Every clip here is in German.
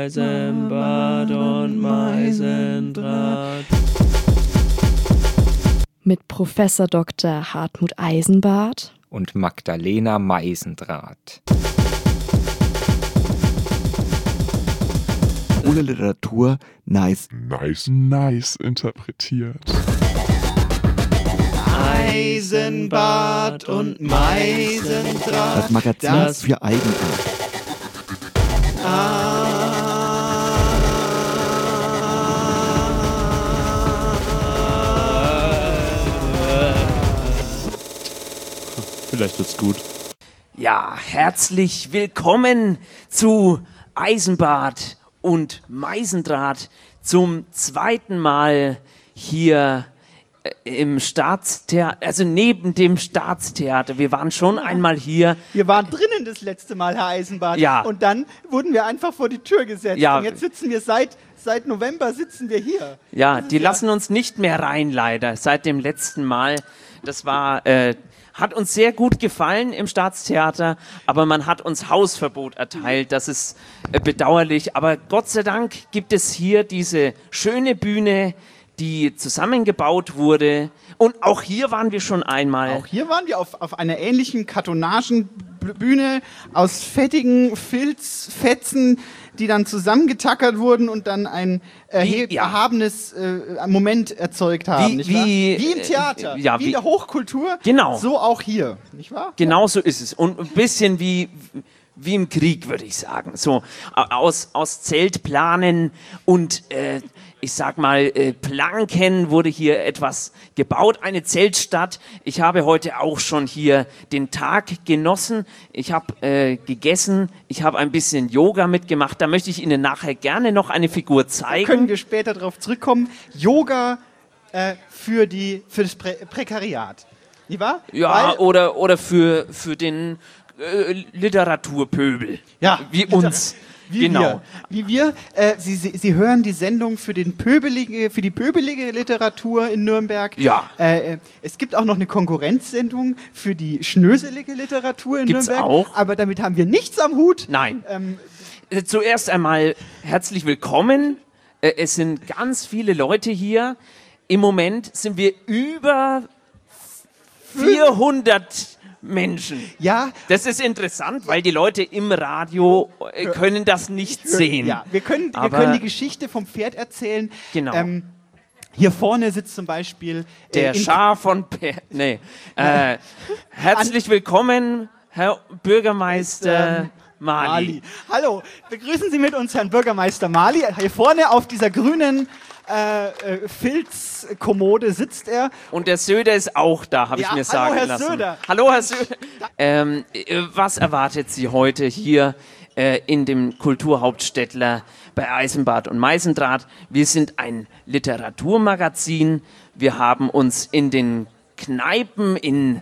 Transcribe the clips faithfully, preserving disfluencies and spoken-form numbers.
Eisenbad und Meisendraht. Mit Professor Doktor Hartmut Eisenbart und Magdalena Meisendraht. Ohne Literatur nice. Nice, nice interpretiert. Eisenbad und Meisendraht. Das Magazin das für Eigenart. Ah. Vielleicht wird's gut. Ja, herzlich willkommen zu Eisenbad und Meisendraht zum zweiten Mal hier im Staatstheater, also neben dem Staatstheater. Wir waren schon einmal hier. Wir waren drinnen das letzte Mal, Herr Eisenbart. Ja. Und dann wurden wir einfach vor die Tür gesetzt. Ja. Und jetzt sitzen wir seit, seit November sitzen wir hier. Ja, die ja lassen uns nicht mehr rein, leider, seit dem letzten Mal. Das war, äh, hat uns sehr gut gefallen im Staatstheater, aber man hat uns Hausverbot erteilt. Das ist äh, bedauerlich. Aber Gott sei Dank gibt es hier diese schöne Bühne, die zusammengebaut wurde. Und auch hier waren wir schon einmal. Auch hier waren wir auf, auf einer ähnlichen Kartonagenbühne aus fettigen Filzfetzen, die dann zusammengetackert wurden und dann ein erheb- wie, ja. erhabenes äh, Moment erzeugt haben. Wie, nicht wie, wahr? wie im Theater, äh, ja, wie, wie in der Hochkultur, genau. So auch hier. Nicht wahr? Genau so ist es. Und ein bisschen wie... wie im Krieg, würde ich sagen. So aus, aus Zeltplanen und äh, ich sag mal äh, Planken wurde hier etwas gebaut, eine Zeltstadt. Ich habe heute auch schon hier den Tag genossen. Ich habe äh, gegessen, ich habe ein bisschen Yoga mitgemacht. Da möchte ich Ihnen nachher gerne noch eine Figur zeigen. Da können wir später darauf zurückkommen. Yoga äh, für, die, für das Prä- Prekariat. Nicht wahr? Ja, Weil, oder, oder für, für den Äh, Literaturpöbel. Ja, wie Liter- uns. Wie genau. wir. Wie wir äh, Sie, Sie, Sie hören die Sendung für, den pöbelige, für die pöbelige Literatur in Nürnberg. Ja. Äh, es gibt auch noch eine Konkurrenzsendung für die schnöselige Literatur in Gibt's Nürnberg. auch? Aber damit haben wir nichts am Hut. Nein. Ähm, Äh, Zuerst einmal herzlich willkommen. Äh, Es sind ganz viele Leute hier. Im Moment sind wir über vierhundert Menschen. ja, Das ist interessant, weil die Leute im Radio äh, können das nicht sehen. ja, wir können, wir Aber können die Geschichte vom Pferd erzählen. Genau. Ähm, hier vorne sitzt zum Beispiel Der äh, in- Schar von Per... Nee. Äh, herzlich willkommen, Herr Bürgermeister Mali. Mali. Hallo, begrüßen Sie mit uns Herrn Bürgermeister Mali. Hier vorne auf dieser grünen äh, äh, Filzkommode sitzt er. Und der Söder ist auch da, habe Ja, ich mir hallo, sagen Herr lassen. Söder. Hallo, Herr Söder. Ähm, äh, was erwartet Sie heute hier äh, in dem Kulturhauptstädtler bei Eisenbad und Meisendraht? Wir sind ein Literaturmagazin. Wir haben uns in den Kneipen in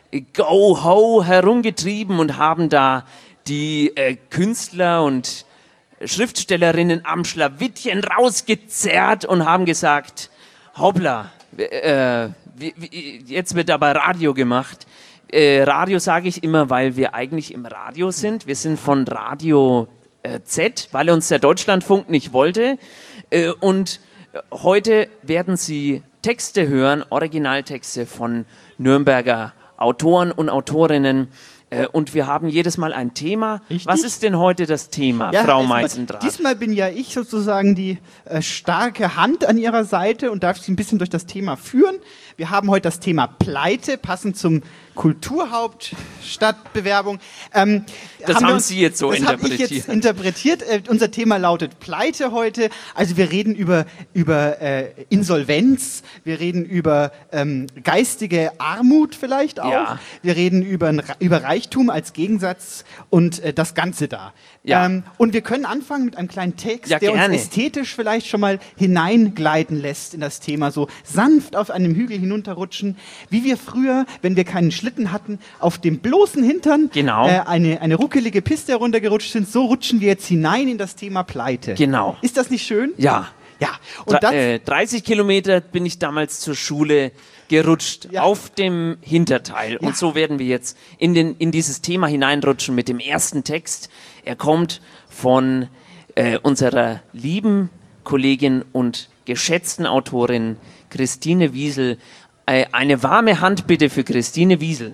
Go-Ho herumgetrieben und haben da die äh, Künstler und Schriftstellerinnen am Schlawittchen rausgezerrt und haben gesagt, hoppla, äh, wie, wie, jetzt wird aber Radio gemacht. Äh, Radio sage ich immer, weil wir eigentlich im Radio sind. Wir sind von Radio äh, Z, weil uns der Deutschlandfunk nicht wollte. Äh, und heute werden Sie Texte hören, Originaltexte von Nürnberger Autoren und Autorinnen. Äh, und wir haben jedes Mal ein Thema. Richtig. Was ist denn heute das Thema, Ja, Frau diesmal- Meisendraht? Diesmal bin ja ich sozusagen die äh, starke Hand an Ihrer Seite und darf Sie ein bisschen durch das Thema führen. Wir haben heute das Thema Pleite, passend zum Kulturhauptstadtbewerbung. Ähm, Das haben wir uns- Sie jetzt so das hab ich interpretiert. jetzt interpretiert. Äh, unser Thema lautet Pleite heute. Also wir reden über, über äh, Insolvenz, wir reden über ähm, geistige Armut vielleicht auch. Ja. Wir reden über, ein, über Reichtum als Gegensatz und äh, das Ganze da. Ja. Ähm, und wir können anfangen mit einem kleinen Text, Ja, der gerne. uns ästhetisch vielleicht schon mal hineingleiten lässt in das Thema, so sanft auf einem Hügel hinunterrutschen, wie wir früher, wenn wir keinen Schlitten hatten, auf dem bloßen Hintern Genau. äh, eine, eine ruckelige Piste heruntergerutscht sind. So rutschen wir jetzt hinein in das Thema Pleite. Genau. Ist das nicht schön? Ja. Ja. Und Dre- das, äh, dreißig Kilometer bin ich damals zur Schule gerutscht, Ja. auf dem Hinterteil. Ja. Und so werden wir jetzt in, den, in dieses Thema hineinrutschen mit dem ersten Text. Er kommt von äh, unserer lieben Kollegin und geschätzten Autorin Christine Wiesel. Äh, eine warme Hand bitte für Christine Wiesel.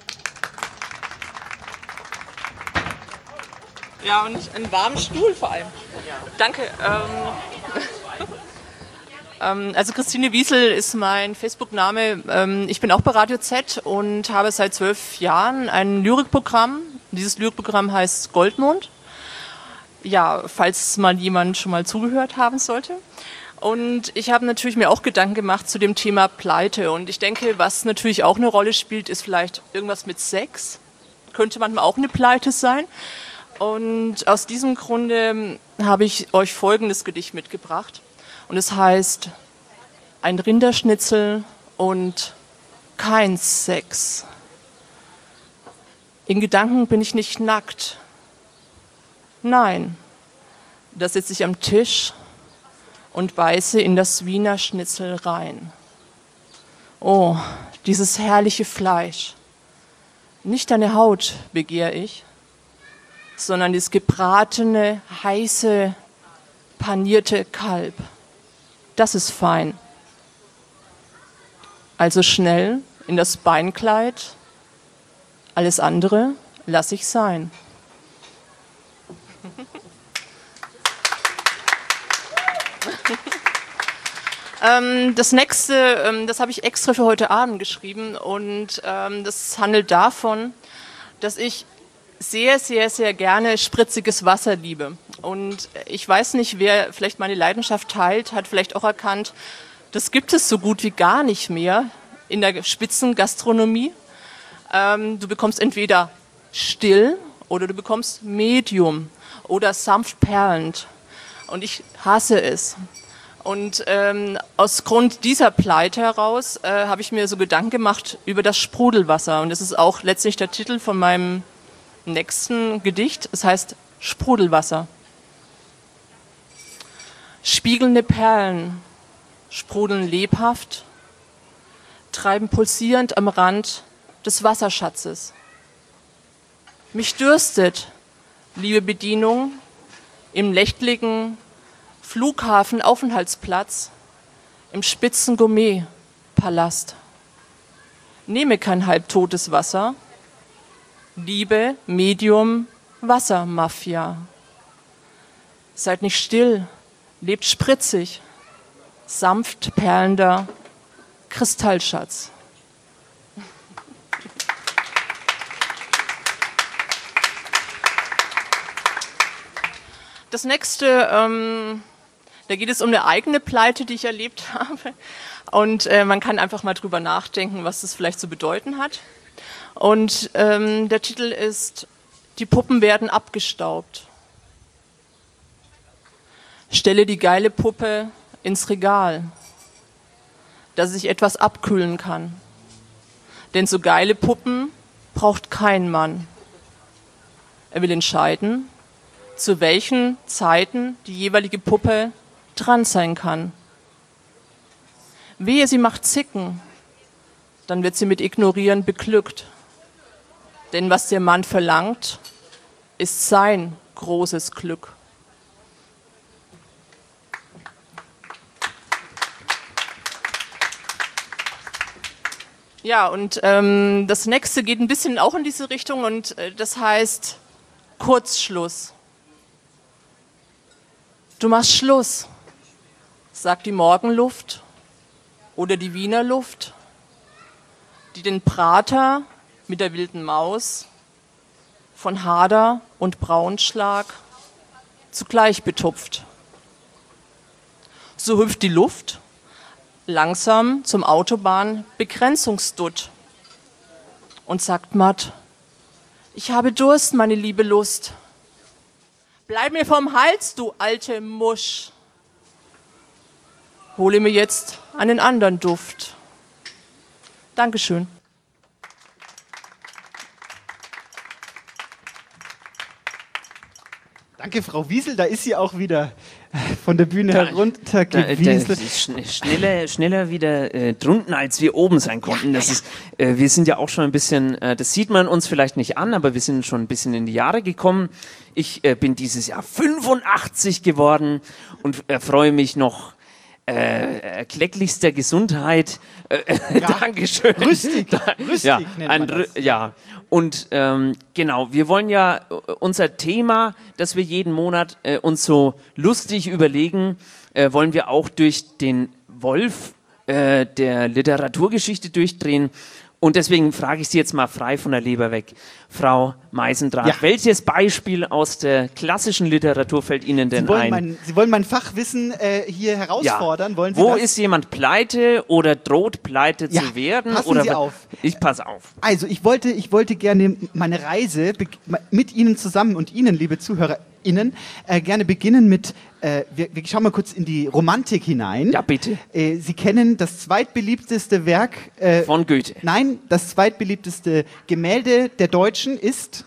Ja, und einen warmen Stuhl vor allem. Ja. Danke. Ähm, ähm, also Christine Wiesel ist mein Facebook-Name. Ähm, ich bin auch bei Radio Z und habe seit zwölf Jahren ein Lyrikprogramm. Dieses Lyrikprogramm heißt Goldmond. Ja, falls mal jemand schon mal zugehört haben sollte. Und ich habe natürlich mir auch Gedanken gemacht zu dem Thema Pleite. Und ich denke, was natürlich auch eine Rolle spielt, ist vielleicht irgendwas mit Sex. Könnte manchmal auch eine Pleite sein. Und aus diesem Grunde habe ich euch folgendes Gedicht mitgebracht. Und es heißt, ein Rinderschnitzel und kein Sex. In Gedanken bin ich nicht nackt. Nein, da sitze ich am Tisch und beiße in das Wiener Schnitzel rein. Oh, dieses herrliche Fleisch. Nicht deine Haut begehre ich, sondern das gebratene, heiße, panierte Kalb. Das ist fein. Also schnell in das Beinkleid. Alles andere lasse ich sein. ähm, das nächste, ähm, das habe ich extra für heute Abend geschrieben und ähm, das handelt davon, dass ich sehr, sehr, sehr gerne spritziges Wasser liebe. Und ich weiß nicht, wer vielleicht meine Leidenschaft teilt, hat vielleicht auch erkannt, das gibt es so gut wie gar nicht mehr in der Spitzengastronomie. Ähm, du bekommst entweder still oder du bekommst medium oder sanft perlend. Und ich hasse es. Und ähm, aus Grund dieser Pleite heraus äh, habe ich mir so Gedanken gemacht über das Sprudelwasser. Und das ist auch letztlich der Titel von meinem nächsten Gedicht. Es heißt Sprudelwasser. Spiegelnde Perlen sprudeln lebhaft, treiben pulsierend am Rand des Wasserschatzes. Mich dürstet, liebe Bedienung, im nächtlichen Flughafenaufenthaltsplatz, im spitzen Gourmet-Palast. Nehme kein halbtotes Wasser, liebe Medium Wassermafia. Seid nicht still, lebt spritzig, sanft perlender Kristallschatz. Das nächste, ähm, da geht es um eine eigene Pleite, die ich erlebt habe. Und äh, man kann einfach mal drüber nachdenken, was das vielleicht zu bedeuten hat. Und ähm, der Titel ist Die Puppen werden abgestaubt. Stelle die geile Puppe ins Regal, dass sich etwas abkühlen kann. Denn so geile Puppen braucht kein Mann. Er will entscheiden, zu welchen Zeiten die jeweilige Puppe dran sein kann. Wehe, sie macht Zicken, dann wird sie mit Ignorieren beglückt. Denn was der Mann verlangt, ist sein großes Glück. Ja, und ähm, das nächste geht ein bisschen auch in diese Richtung und äh, das heißt Kurzschluss. Du machst Schluss, sagt die Morgenluft oder die Wiener Luft, die den Prater mit der wilden Maus von Hader und Braunschlag zugleich betupft. So hüpft die Luft langsam zum Autobahnbegrenzungsdutt und sagt matt, ich habe Durst, meine liebe Lust. Bleib mir vom Hals, du alte Musch. Hole mir jetzt einen anderen Duft. Dankeschön. Danke, Frau Wiesel, da ist sie auch wieder von der Bühne Da- heruntergewieselt. Da, da, schn- schneller, schneller wieder äh, drunten, als wir oben sein konnten. Das ist, äh, wir sind ja auch schon ein bisschen, äh, das sieht man uns vielleicht nicht an, aber wir sind schon ein bisschen in die Jahre gekommen. Ich äh, bin dieses Jahr fünfundachtzig geworden und erfreue mich noch äh, kläglichster Gesundheit. Äh, Ja, Dankeschön. rüstig, rüstig ja, nennt ein man Rü- das. ja, und ähm, genau, wir wollen ja äh, unser Thema, das wir jeden Monat äh, uns so lustig überlegen, äh, wollen wir auch durch den Wolf äh, der Literaturgeschichte durchdrehen. Und deswegen frage ich Sie jetzt mal frei von der Leber weg, Frau Meisendrath, Ja. welches Beispiel aus der klassischen Literatur fällt Ihnen denn Sie wollen, ein? mein, Sie wollen mein Fachwissen äh, hier herausfordern, wollen Sie Wo das? ist jemand pleite oder droht pleite Ja, zu werden? passen oder Sie wa- auf. Ich passe auf. Also, ich wollte, ich wollte gerne meine Reise be- mit Ihnen zusammen und Ihnen, liebe ZuhörerInnen, äh, gerne beginnen mit, äh, wir, wir schauen mal kurz in die Romantik hinein. Ja, bitte. Äh, Sie kennen das zweitbeliebteste Werk, äh, Von Goethe. nein, das zweitbeliebteste Gemälde der Deutschen ist,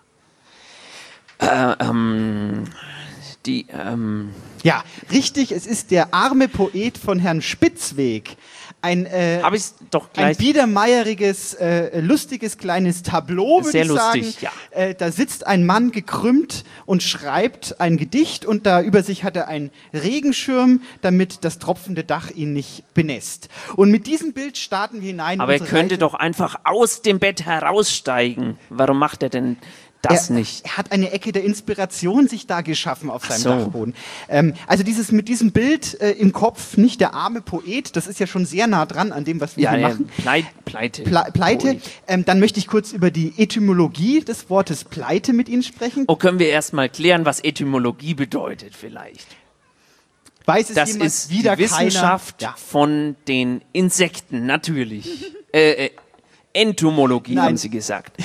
Äh, ähm, die, ähm, ja, richtig, es ist der arme Poet von Herrn Spitzweg. Ein, äh, habe ich doch Ein gleich. biedermeieriges, äh, lustiges kleines Tableau, würde Sehr ich lustig, sagen. ja. Äh, da sitzt ein Mann gekrümmt und schreibt ein Gedicht und da über sich hat er einen Regenschirm, damit das tropfende Dach ihn nicht benässt. Und mit diesem Bild starten wir hinein. in Aber er unsere könnte Reise. doch einfach aus dem Bett heraussteigen. Warum macht er denn das er, nicht? Er hat eine Ecke der Inspiration sich da geschaffen auf seinem so. Dachboden. Ähm, also dieses mit diesem Bild äh, im Kopf, nicht der arme Poet, das ist ja schon sehr nah dran an dem, was wir Ja, hier ja, machen. Pleit, Pleite. Ple Pleite. Poet. Ähm, dann möchte ich kurz über die Etymologie des Wortes Pleite mit Ihnen sprechen. Oh, können wir erst mal klären, was Etymologie bedeutet vielleicht? Weiß es Das jemand? ist wieder die Wissenschaft keiner? Ja. von den Insekten, natürlich. äh, äh, Entomologie, Nein. haben Sie gesagt.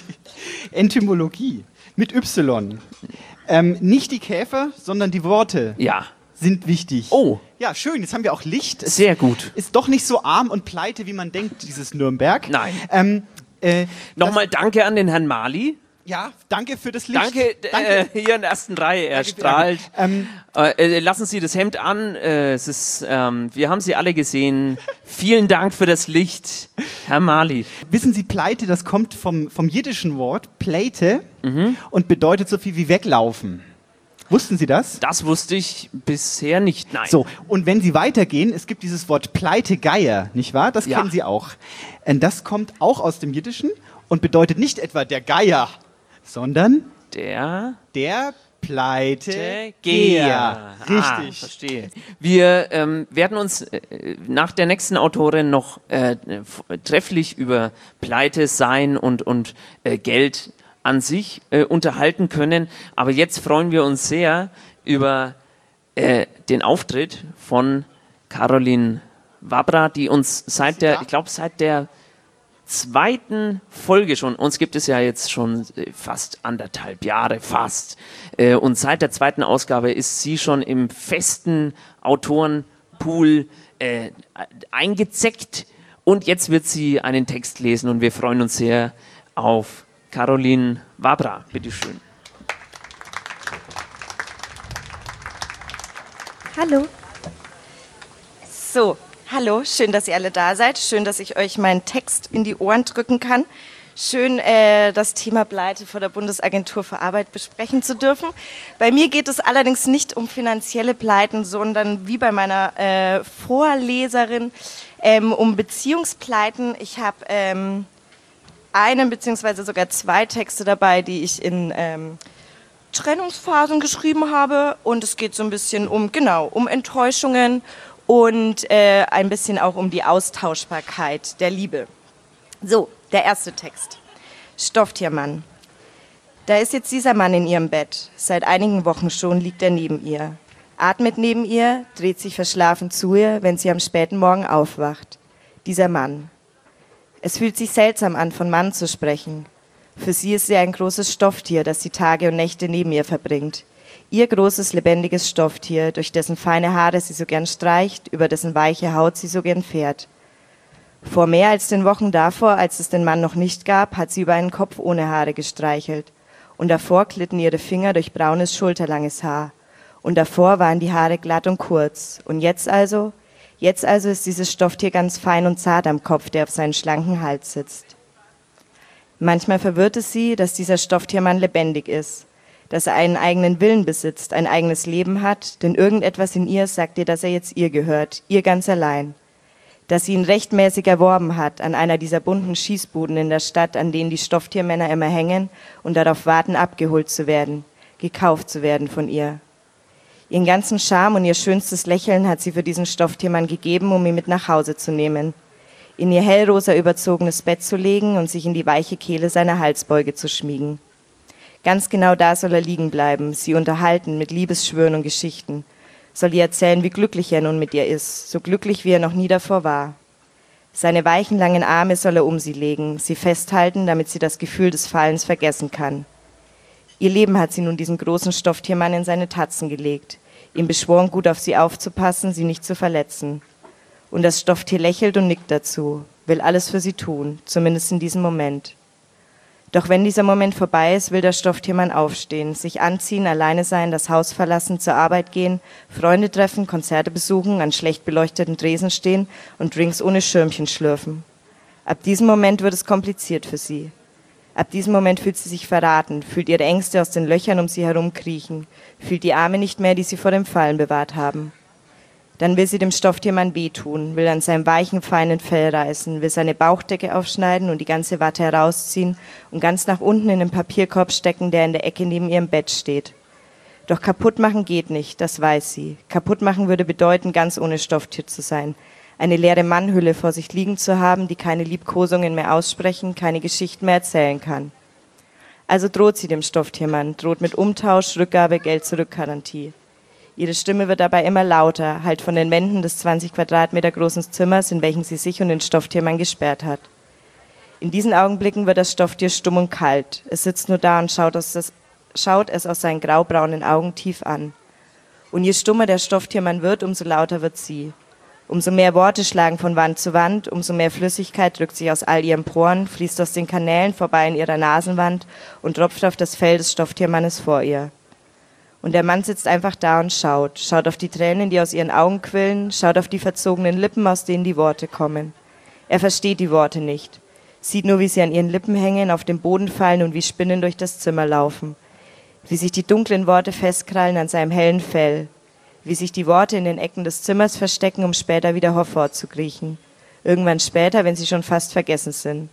Etymologie mit Y. Ähm, nicht die Käfer, sondern die Worte Ja, sind wichtig. Oh. Ja, schön. Jetzt haben wir auch Licht. Es sehr gut. ist doch nicht so arm und pleite, wie man denkt, dieses Nürnberg. Nein. Ähm, äh, Nochmal danke an den Herrn Mali. Ja, danke für das Licht. Danke, Äh, hier in der ersten Reihe, er Danke, strahlt. Ähm, Äh, äh, lassen Sie das Hemd an. Äh, es ist, ähm, wir haben Sie alle gesehen. Vielen Dank für das Licht, Herr Mali. Wissen Sie, Pleite, das kommt vom, vom jiddischen Wort Pleite Mhm. und bedeutet so viel wie weglaufen. Wussten Sie das? Das wusste ich bisher nicht. Nein. So, und wenn Sie weitergehen, es gibt dieses Wort Pleitegeier, nicht wahr? Das Ja. kennen Sie auch. Und das kommt auch aus dem Jiddischen und bedeutet nicht etwa der Geier, sondern Der der Pleitegeier. Geher. Ah, Richtig. verstehe. Wir ähm, werden uns äh, nach der nächsten Autorin noch äh, f- trefflich über Pleite, Sein und, und äh, Geld an sich äh, unterhalten können. Aber jetzt freuen wir uns sehr über äh, den Auftritt von Caroline Wabra, die uns seit der, da? ich glaube, seit der zweiten Folge schon, uns gibt es ja jetzt schon äh, fast anderthalb Jahre, fast. Äh, und seit der zweiten Ausgabe ist sie schon im festen Autorenpool äh, eingezeckt. Und jetzt wird sie einen Text lesen und wir freuen uns sehr auf Caroline Wabra. Bitteschön. Hallo. So, hallo, schön, dass ihr alle da seid. Schön, dass ich euch meinen Text in die Ohren drücken kann. Schön, äh, das Thema Pleite vor der Bundesagentur für Arbeit besprechen zu dürfen. Bei mir geht es allerdings nicht um finanzielle Pleiten, sondern wie bei meiner äh, Vorleserin ähm, um Beziehungspleiten. Ich habe ähm, einen beziehungsweise sogar zwei Texte dabei, die ich in ähm, Trennungsphasen geschrieben habe. Und es geht so ein bisschen um, genau, um Enttäuschungen und äh, ein bisschen auch um die Austauschbarkeit der Liebe. So, der erste Text. Stofftiermann. Da ist jetzt dieser Mann in ihrem Bett. Seit einigen Wochen schon liegt er neben ihr. Atmet neben ihr, dreht sich verschlafen zu ihr, wenn sie am späten Morgen aufwacht. Dieser Mann. Es fühlt sich seltsam an, von Mann zu sprechen. Für sie ist er ein großes Stofftier, das die Tage und Nächte neben ihr verbringt. Ihr großes, lebendiges Stofftier, durch dessen feine Haare sie so gern streicht, über dessen weiche Haut sie so gern fährt. Vor mehr als den Wochen davor, als es den Mann noch nicht gab, hat sie über einen Kopf ohne Haare gestreichelt. Und davor glitten ihre Finger durch braunes, schulterlanges Haar. Und davor waren die Haare glatt und kurz. Und jetzt also, jetzt also ist dieses Stofftier ganz fein und zart am Kopf, der auf seinen schlanken Hals sitzt. Manchmal verwirrt es sie, dass dieser Stofftiermann lebendig ist, dass er einen eigenen Willen besitzt, ein eigenes Leben hat, denn irgendetwas in ihr sagt ihr, dass er jetzt ihr gehört, ihr ganz allein. Dass sie ihn rechtmäßig erworben hat an einer dieser bunten Schießbuden in der Stadt, an denen die Stofftiermänner immer hängen und darauf warten, abgeholt zu werden, gekauft zu werden von ihr. Ihren ganzen Charme und ihr schönstes Lächeln hat sie für diesen Stofftiermann gegeben, um ihn mit nach Hause zu nehmen, in ihr hellrosa überzogenes Bett zu legen und sich in die weiche Kehle seiner Halsbeuge zu schmiegen. Ganz genau da soll er liegen bleiben, sie unterhalten mit Liebesschwüren und Geschichten, soll ihr erzählen, wie glücklich er nun mit ihr ist, so glücklich, wie er noch nie davor war. Seine weichen, langen Arme soll er um sie legen, sie festhalten, damit sie das Gefühl des Fallens vergessen kann. Ihr Leben hat sie nun diesen großen Stofftiermann in seine Tatzen gelegt, ihm beschworen, gut auf sie aufzupassen, sie nicht zu verletzen. Und das Stofftier lächelt und nickt dazu, will alles für sie tun, zumindest in diesem Moment. Doch wenn dieser Moment vorbei ist, will der Stofftiermann aufstehen, sich anziehen, alleine sein, das Haus verlassen, zur Arbeit gehen, Freunde treffen, Konzerte besuchen, an schlecht beleuchteten Tresen stehen und Drinks ohne Schirmchen schlürfen. Ab diesem Moment wird es kompliziert für sie. Ab diesem Moment fühlt sie sich verraten, fühlt ihre Ängste aus den Löchern um sie herum kriechen, fühlt die Arme nicht mehr, die sie vor dem Fallen bewahrt haben. Dann will sie dem Stofftiermann wehtun, will an seinem weichen, feinen Fell reißen, will seine Bauchdecke aufschneiden und die ganze Watte herausziehen und ganz nach unten in den Papierkorb stecken, der in der Ecke neben ihrem Bett steht. Doch kaputt machen geht nicht, das weiß sie. Kaputt machen würde bedeuten, ganz ohne Stofftier zu sein. Eine leere Mannhülle vor sich liegen zu haben, die keine Liebkosungen mehr aussprechen, keine Geschichten mehr erzählen kann. Also droht sie dem Stofftiermann, droht mit Umtausch, Rückgabe, Geld-zurück-Garantie. Ihre Stimme wird dabei immer lauter, halt von den Wänden des zwanzig Quadratmeter großen Zimmers, in welchem sie sich und den Stofftiermann gesperrt hat. In diesen Augenblicken wird das Stofftier stumm und kalt. Es sitzt nur da und schaut, aus das, schaut es aus seinen graubraunen Augen tief an. Und je stummer der Stofftiermann wird, umso lauter wird sie. Umso mehr Worte schlagen von Wand zu Wand, umso mehr Flüssigkeit drückt sich aus all ihren Poren, fließt aus den Kanälen vorbei in ihrer Nasenwand und tropft auf das Fell des Stofftiermannes vor ihr. Und der Mann sitzt einfach da und schaut, schaut auf die Tränen, die aus ihren Augen quillen, schaut auf die verzogenen Lippen, aus denen die Worte kommen. Er versteht die Worte nicht, sieht nur, wie sie an ihren Lippen hängen, auf den Boden fallen und wie Spinnen durch das Zimmer laufen, wie sich die dunklen Worte festkrallen an seinem hellen Fell, wie sich die Worte in den Ecken des Zimmers verstecken, um später wieder hervorzukriechen. Irgendwann später, wenn sie schon fast vergessen sind.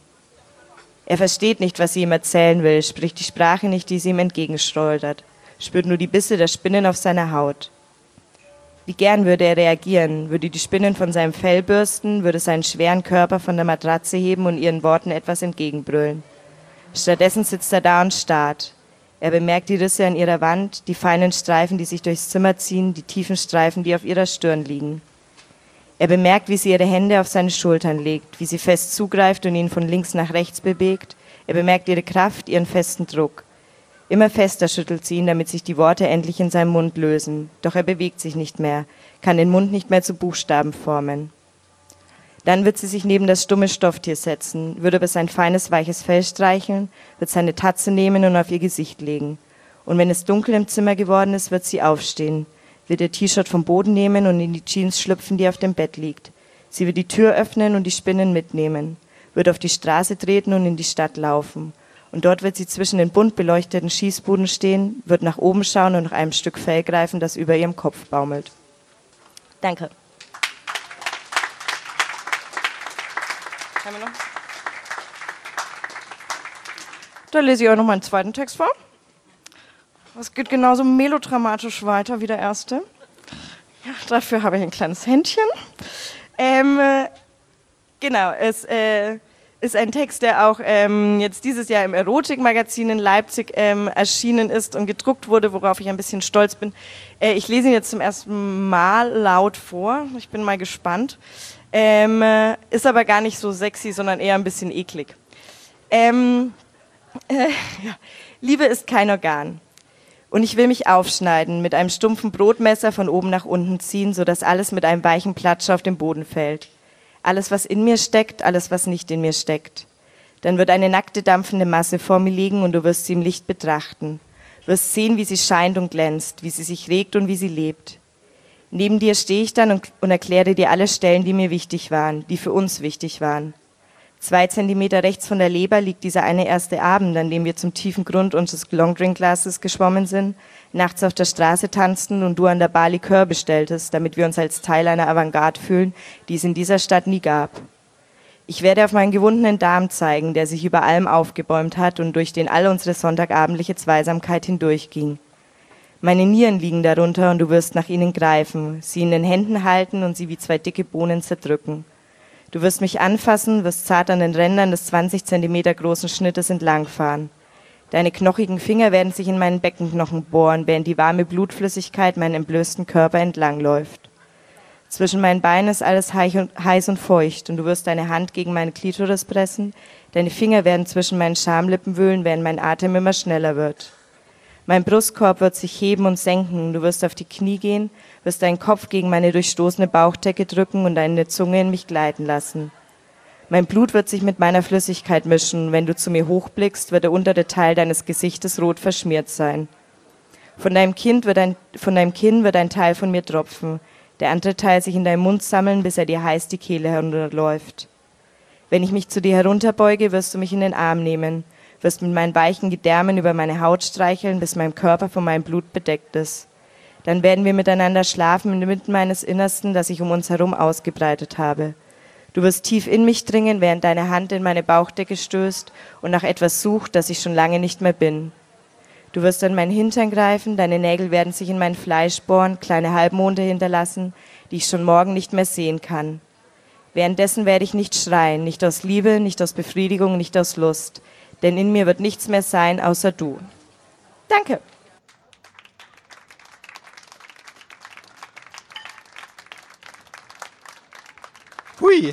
Er versteht nicht, was sie ihm erzählen will, spricht die Sprache nicht, die sie ihm entgegenschleudert, spürt nur die Bisse der Spinnen auf seiner Haut. Wie gern würde er reagieren, würde die Spinnen von seinem Fell bürsten, würde seinen schweren Körper von der Matratze heben und ihren Worten etwas entgegenbrüllen. Stattdessen sitzt er da und starrt. Er bemerkt die Risse an ihrer Wand, die feinen Streifen, die sich durchs Zimmer ziehen, die tiefen Streifen, die auf ihrer Stirn liegen. Er bemerkt, wie sie ihre Hände auf seine Schultern legt, wie sie fest zugreift und ihn von links nach rechts bewegt. Er bemerkt ihre Kraft, ihren festen Druck. Immer fester schüttelt sie ihn, damit sich die Worte endlich in seinem Mund lösen. Doch er bewegt sich nicht mehr, kann den Mund nicht mehr zu Buchstaben formen. Dann wird sie sich neben das stumme Stofftier setzen, wird über sein feines, weiches Fell streicheln, wird seine Tatze nehmen und auf ihr Gesicht legen. Und wenn es dunkel im Zimmer geworden ist, wird sie aufstehen, wird ihr T-Shirt vom Boden nehmen und in die Jeans schlüpfen, die auf dem Bett liegt. Sie wird die Tür öffnen und die Spinnen mitnehmen, wird auf die Straße treten und in die Stadt laufen. Und dort wird sie zwischen den bunt beleuchteten Schießbuden stehen, wird nach oben schauen und nach einem Stück Fell greifen, das über ihrem Kopf baumelt. Danke. Haben wir noch? Da lese ich euch noch mal einen zweiten Text vor. Es geht genauso melodramatisch weiter wie der erste. Ja, dafür habe ich ein kleines Händchen. Ähm, äh, genau, es äh, ist ein Text, der auch ähm, jetzt dieses Jahr im Erotikmagazin in Leipzig ähm, erschienen ist und gedruckt wurde, worauf ich ein bisschen stolz bin. Äh, ich lese ihn jetzt zum ersten Mal laut vor. Ich bin mal gespannt. Ähm, äh, ist aber gar nicht so sexy, sondern eher ein bisschen eklig. Ähm, äh, ja. Liebe ist kein Organ. Und ich will mich aufschneiden, mit einem stumpfen Brotmesser von oben nach unten ziehen, sodass alles mit einem weichen Platsch auf den Boden fällt. Alles, was in mir steckt, alles, was nicht in mir steckt. Dann wird eine nackte, dampfende Masse vor mir liegen und du wirst sie im Licht betrachten. Du wirst sehen, wie sie scheint und glänzt, wie sie sich regt und wie sie lebt. Neben dir stehe ich dann und, und erkläre dir alle Stellen, die mir wichtig waren, die für uns wichtig waren. Zwei Zentimeter rechts von der Leber liegt dieser eine erste Abend, an dem wir zum tiefen Grund unseres Longdrink-Glases geschwommen sind, nachts auf der Straße tanzten und du an der Bar Likör bestelltest, damit wir uns als Teil einer Avantgarde fühlen, die es in dieser Stadt nie gab. Ich werde auf meinen gewundenen Darm zeigen, der sich über allem aufgebäumt hat und durch den all unsere sonntagabendliche Zweisamkeit hindurchging. Meine Nieren liegen darunter und du wirst nach ihnen greifen, sie in den Händen halten und sie wie zwei dicke Bohnen zerdrücken. Du wirst mich anfassen, wirst zart an den Rändern des zwanzig Zentimeter großen Schnittes entlangfahren. Deine knochigen Finger werden sich in meinen Beckenknochen bohren, während die warme Blutflüssigkeit meinen entblößten Körper entlangläuft. Zwischen meinen Beinen ist alles heiß und feucht und du wirst deine Hand gegen meine Klitoris pressen, deine Finger werden zwischen meinen Schamlippen wühlen, während mein Atem immer schneller wird. Mein Brustkorb wird sich heben und senken, du wirst auf die Knie gehen, wirst deinen Kopf gegen meine durchstoßene Bauchdecke drücken und deine Zunge in mich gleiten lassen. Mein Blut wird sich mit meiner Flüssigkeit mischen, wenn du zu mir hochblickst, wird der untere Teil deines Gesichtes rot verschmiert sein. Von deinem, kind wird ein, von deinem Kinn wird ein Teil von mir tropfen, der andere Teil sich in deinem Mund sammeln, bis er dir heiß die Kehle herunterläuft. Wenn ich mich zu dir herunterbeuge, wirst du mich in den Arm nehmen, wirst mit meinen weichen Gedärmen über meine Haut streicheln, bis mein Körper von meinem Blut bedeckt ist. Dann werden wir miteinander schlafen inmitten meines Innersten, das ich um uns herum ausgebreitet habe. Du wirst tief in mich dringen, während deine Hand in meine Bauchdecke stößt und nach etwas sucht, das ich schon lange nicht mehr bin. Du wirst an meinen Hintern greifen, deine Nägel werden sich in mein Fleisch bohren, kleine Halbmonde hinterlassen, die ich schon morgen nicht mehr sehen kann. Währenddessen werde ich nicht schreien, nicht aus Liebe, nicht aus Befriedigung, nicht aus Lust. Denn in mir wird nichts mehr sein, außer du. Danke. Hui.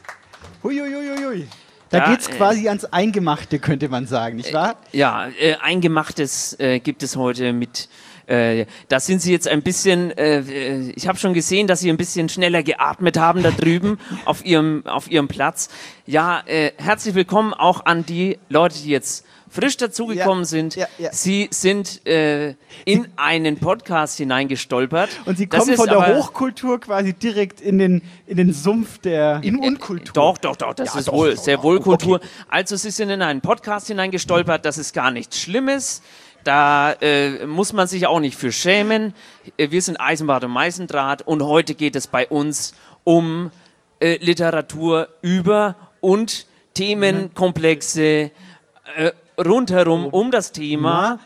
Hui, hui, hui, hui. Da Ja, geht's äh, quasi ans Eingemachte, könnte man sagen, nicht wahr? Ja, äh, Eingemachtes äh, gibt es heute mit. Äh, da sind Sie jetzt ein bisschen. Äh, ich habe schon gesehen, dass Sie ein bisschen schneller geatmet haben da drüben auf Ihrem auf Ihrem Platz. Ja, äh, herzlich willkommen auch an die Leute, die jetzt frisch dazugekommen Ja, sind. ja, ja. Sie sind äh, in einen Podcast hineingestolpert. Und Sie Das kommen ist von der aber- Hochkultur quasi direkt in den, in den Sumpf der in Unkultur. Doch, doch, doch, das Ja, ist doch, wohl doch, sehr doch. wohl Kultur. Okay. Also Sie sind in einen Podcast hineingestolpert, das ist gar nichts Schlimmes. Da äh, muss man sich auch nicht für schämen. Äh, Wir sind Eisenbahn und Meißendraht und heute geht es bei uns um äh, Literatur über und Themenkomplexe äh, rundherum um das Thema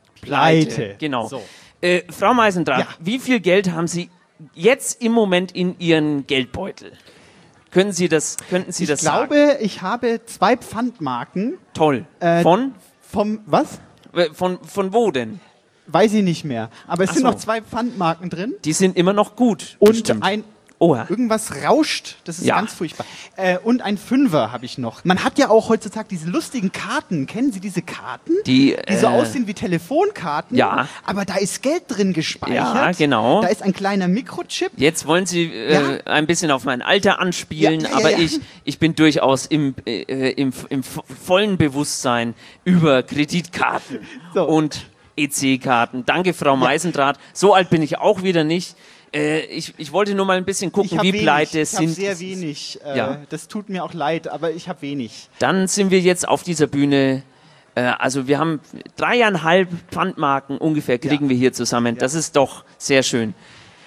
Pleite. Genau. So. Äh, Frau Meißendraht, Ja. wie viel Geld haben Sie jetzt im Moment in Ihren Geldbeutel? Können Sie das, könnten Sie Ich das sagen? glaube, ich habe zwei Pfandmarken. Toll. Äh, Von? Vom, was? Äh, Von, von wo denn? Weiß ich nicht mehr. Aber es Ach sind so. noch zwei Pfandmarken drin. Die sind immer noch gut. Und bestimmt. ein, Oha. irgendwas rauscht. Das ist Ja. ganz furchtbar. Äh, und ein Fünfer habe ich noch. Man hat ja auch heutzutage diese lustigen Karten. Kennen Sie diese Karten? Die, Die so äh, aussehen wie Telefonkarten. Ja. Aber da ist Geld drin gespeichert. Ja, genau. Da ist ein kleiner Mikrochip. Jetzt wollen Sie äh, Ja. ein bisschen auf mein Alter anspielen, Ja, ja, ja, aber ja. Ich, ich bin durchaus im, äh, im, im vollen Bewusstsein über Kreditkarten So. und E C-Karten. Danke, Frau Meißendraht. So alt bin ich auch wieder nicht. Äh, ich, ich wollte nur mal ein bisschen gucken, Ich habe wie wenig. pleite ich habe sind. sehr wenig. Äh, Ja. Das tut mir auch leid, aber ich habe wenig. Dann sind wir jetzt auf dieser Bühne. Äh, also wir haben dreieinhalb Pfandmarken ungefähr kriegen Ja. wir hier zusammen. Das ist doch sehr schön.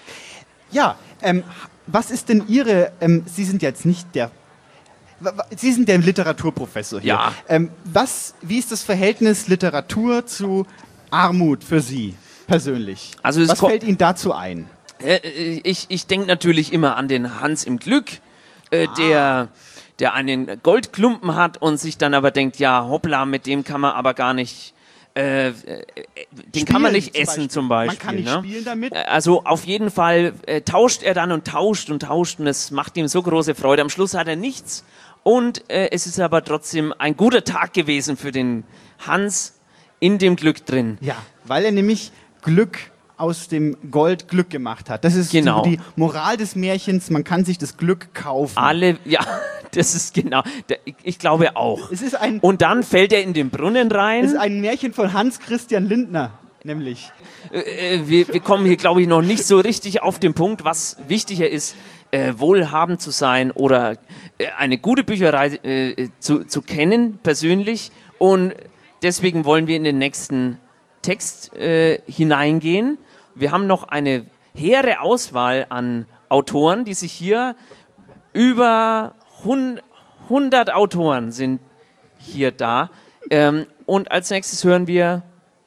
Ja, ähm, was ist denn Ihre, ähm, Sie sind jetzt nicht der, wa- wa- Sie sind der Literaturprofessor hier. Ja. Ähm, was, wie ist das Verhältnis Literatur zu Armut für Sie persönlich? Also es was ko- fällt Ihnen dazu ein? Äh, äh, ich ich denke natürlich immer an den Hans im Glück, äh, der, der einen Goldklumpen hat und sich dann aber denkt, ja, hoppla, mit dem kann man aber gar nicht, äh, äh, den kann man Spielen nicht zum essen Beispiel. zum Beispiel. Man kann nicht ne? spielen damit. Äh, Also auf jeden Fall äh, tauscht er dann und tauscht und tauscht und es macht ihm so große Freude. Am Schluss hat er nichts und äh, es ist aber trotzdem ein guter Tag gewesen für den Hans in dem Glück drin. Ja, weil er nämlich Glück aus dem Gold Glück gemacht hat. Das ist Genau. die, die Moral des Märchens, man kann sich das Glück kaufen. Alle, ja, das ist genau, ich, ich glaube auch. Es ist ein, Und dann fällt er in den Brunnen rein. es ist ein Märchen von Hans Christian Lindner, nämlich. Äh, wir, wir kommen hier, glaube ich, noch nicht so richtig auf den Punkt, was wichtiger ist, äh, wohlhabend zu sein oder äh, eine gute Bücherei äh, zu, zu kennen, persönlich. Und deswegen wollen wir in den nächsten Text äh, hineingehen. Wir haben noch eine hehre Auswahl an Autoren, die sich hier über hundert Autoren sind hier da. Ähm, und als nächstes hören wir...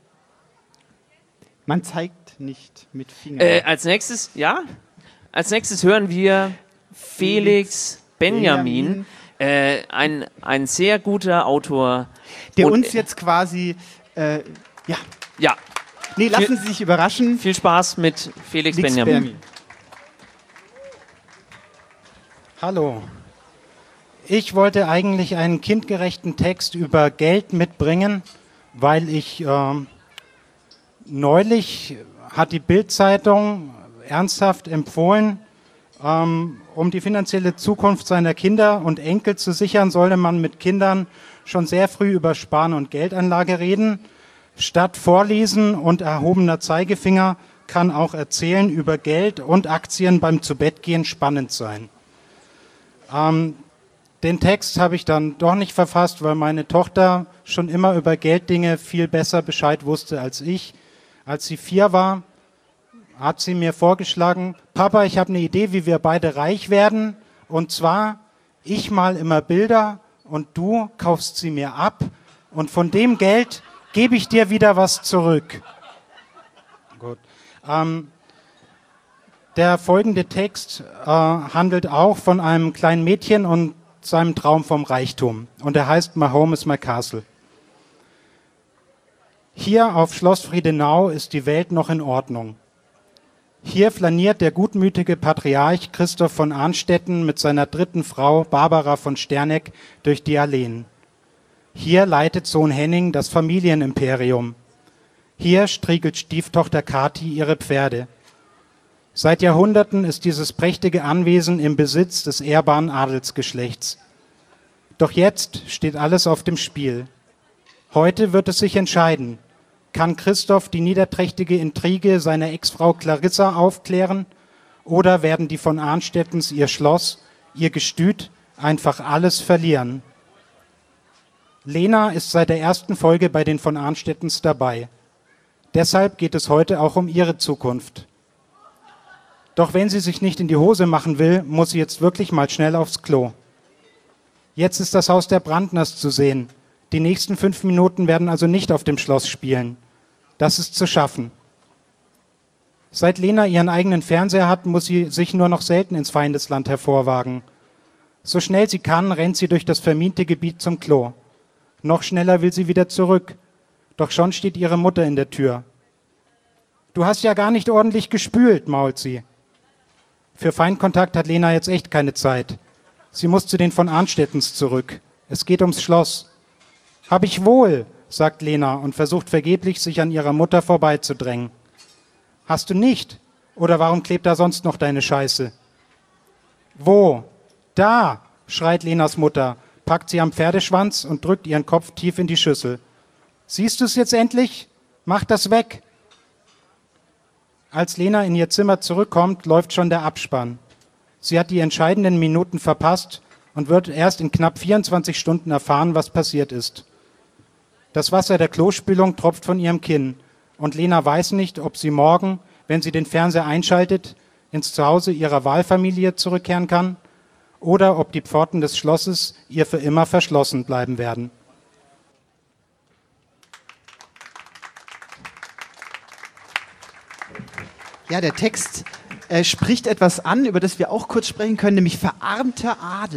Man zeigt nicht mit Fingern. Äh, als nächstes, ja, als nächstes hören wir Felix Benjamin, äh, ein, ein sehr guter Autor. Der Und, uns jetzt quasi, äh, ja, Ja, nee, lassen Sie sich überraschen. viel Spaß mit Felix, Felix Benjamin. Benjamin. Hallo. Ich wollte eigentlich einen kindgerechten Text über Geld mitbringen, weil ich äh, neulich hat die Bild-Zeitung ernsthaft empfohlen, ähm, um die finanzielle Zukunft seiner Kinder und Enkel zu sichern, sollte man mit Kindern schon sehr früh über Sparen und Geldanlage reden. Statt Vorlesen und erhobener Zeigefinger kann auch Erzählen über Geld und Aktien beim Zubettgehen spannend sein. Ähm, den Text habe ich dann doch nicht verfasst, weil meine Tochter schon immer über Gelddinge viel besser Bescheid wusste als ich. Als sie vier war, hat sie mir vorgeschlagen, Papa, ich habe eine Idee, wie wir beide reich werden. Und zwar, ich mal immer Bilder und du kaufst sie mir ab. Und von dem Geld gebe ich dir wieder was zurück. Gut. Ähm, der folgende Text äh, handelt auch von einem kleinen Mädchen und seinem Traum vom Reichtum. Und er heißt My Home is My Castle. Hier auf Schloss Friedenau ist die Welt noch in Ordnung. Hier flaniert der gutmütige Patriarch Christoph von Arnstetten mit seiner dritten Frau Barbara von Sterneck durch die Alleen. Hier leitet Sohn Henning das Familienimperium. Hier striegelt Stieftochter Kathi ihre Pferde. Seit Jahrhunderten ist dieses prächtige Anwesen im Besitz des ehrbaren Adelsgeschlechts. Doch jetzt steht alles auf dem Spiel. Heute wird es sich entscheiden. Kann Christoph die niederträchtige Intrige seiner Ex-Frau Clarissa aufklären oder werden die von Arnstettens ihr Schloss, ihr Gestüt, einfach alles verlieren? Lena ist seit der ersten Folge bei den von Arnstettens dabei. Deshalb geht es heute auch um ihre Zukunft. Doch wenn sie sich nicht in die Hose machen will, muss sie jetzt wirklich mal schnell aufs Klo. Jetzt ist das Haus der Brandners zu sehen. Die nächsten fünf Minuten werden also nicht auf dem Schloss spielen. Das ist zu schaffen. Seit Lena ihren eigenen Fernseher hat, muss sie sich nur noch selten ins Feindesland hervorwagen. So schnell sie kann, rennt sie durch das vermiente Gebiet zum Klo. Noch schneller will sie wieder zurück. Doch schon steht ihre Mutter in der Tür. Du hast ja gar nicht ordentlich gespült, mault sie. Für Feindkontakt hat Lena jetzt echt keine Zeit. Sie muss zu den von Arnstettens zurück. Es geht ums Schloss. Hab ich wohl, sagt Lena und versucht vergeblich, sich an ihrer Mutter vorbeizudrängen. Hast du nicht? Oder warum klebt da sonst noch deine Scheiße? Wo? Da, schreit Lenas Mutter, packt sie am Pferdeschwanz und drückt ihren Kopf tief in die Schüssel. Siehst du es jetzt endlich? Mach das weg. Als Lena in ihr Zimmer zurückkommt, läuft schon der Abspann. Sie hat die entscheidenden Minuten verpasst und wird erst in knapp vierundzwanzig Stunden erfahren, was passiert ist. Das Wasser der Klospülung tropft von ihrem Kinn und Lena weiß nicht, ob sie morgen, wenn sie den Fernseher einschaltet, ins Zuhause ihrer Wahlfamilie zurückkehren kann oder ob die Pforten des Schlosses ihr für immer verschlossen bleiben werden. Ja, der Text äh, spricht etwas an, über das wir auch kurz sprechen können, nämlich verarmter Adel.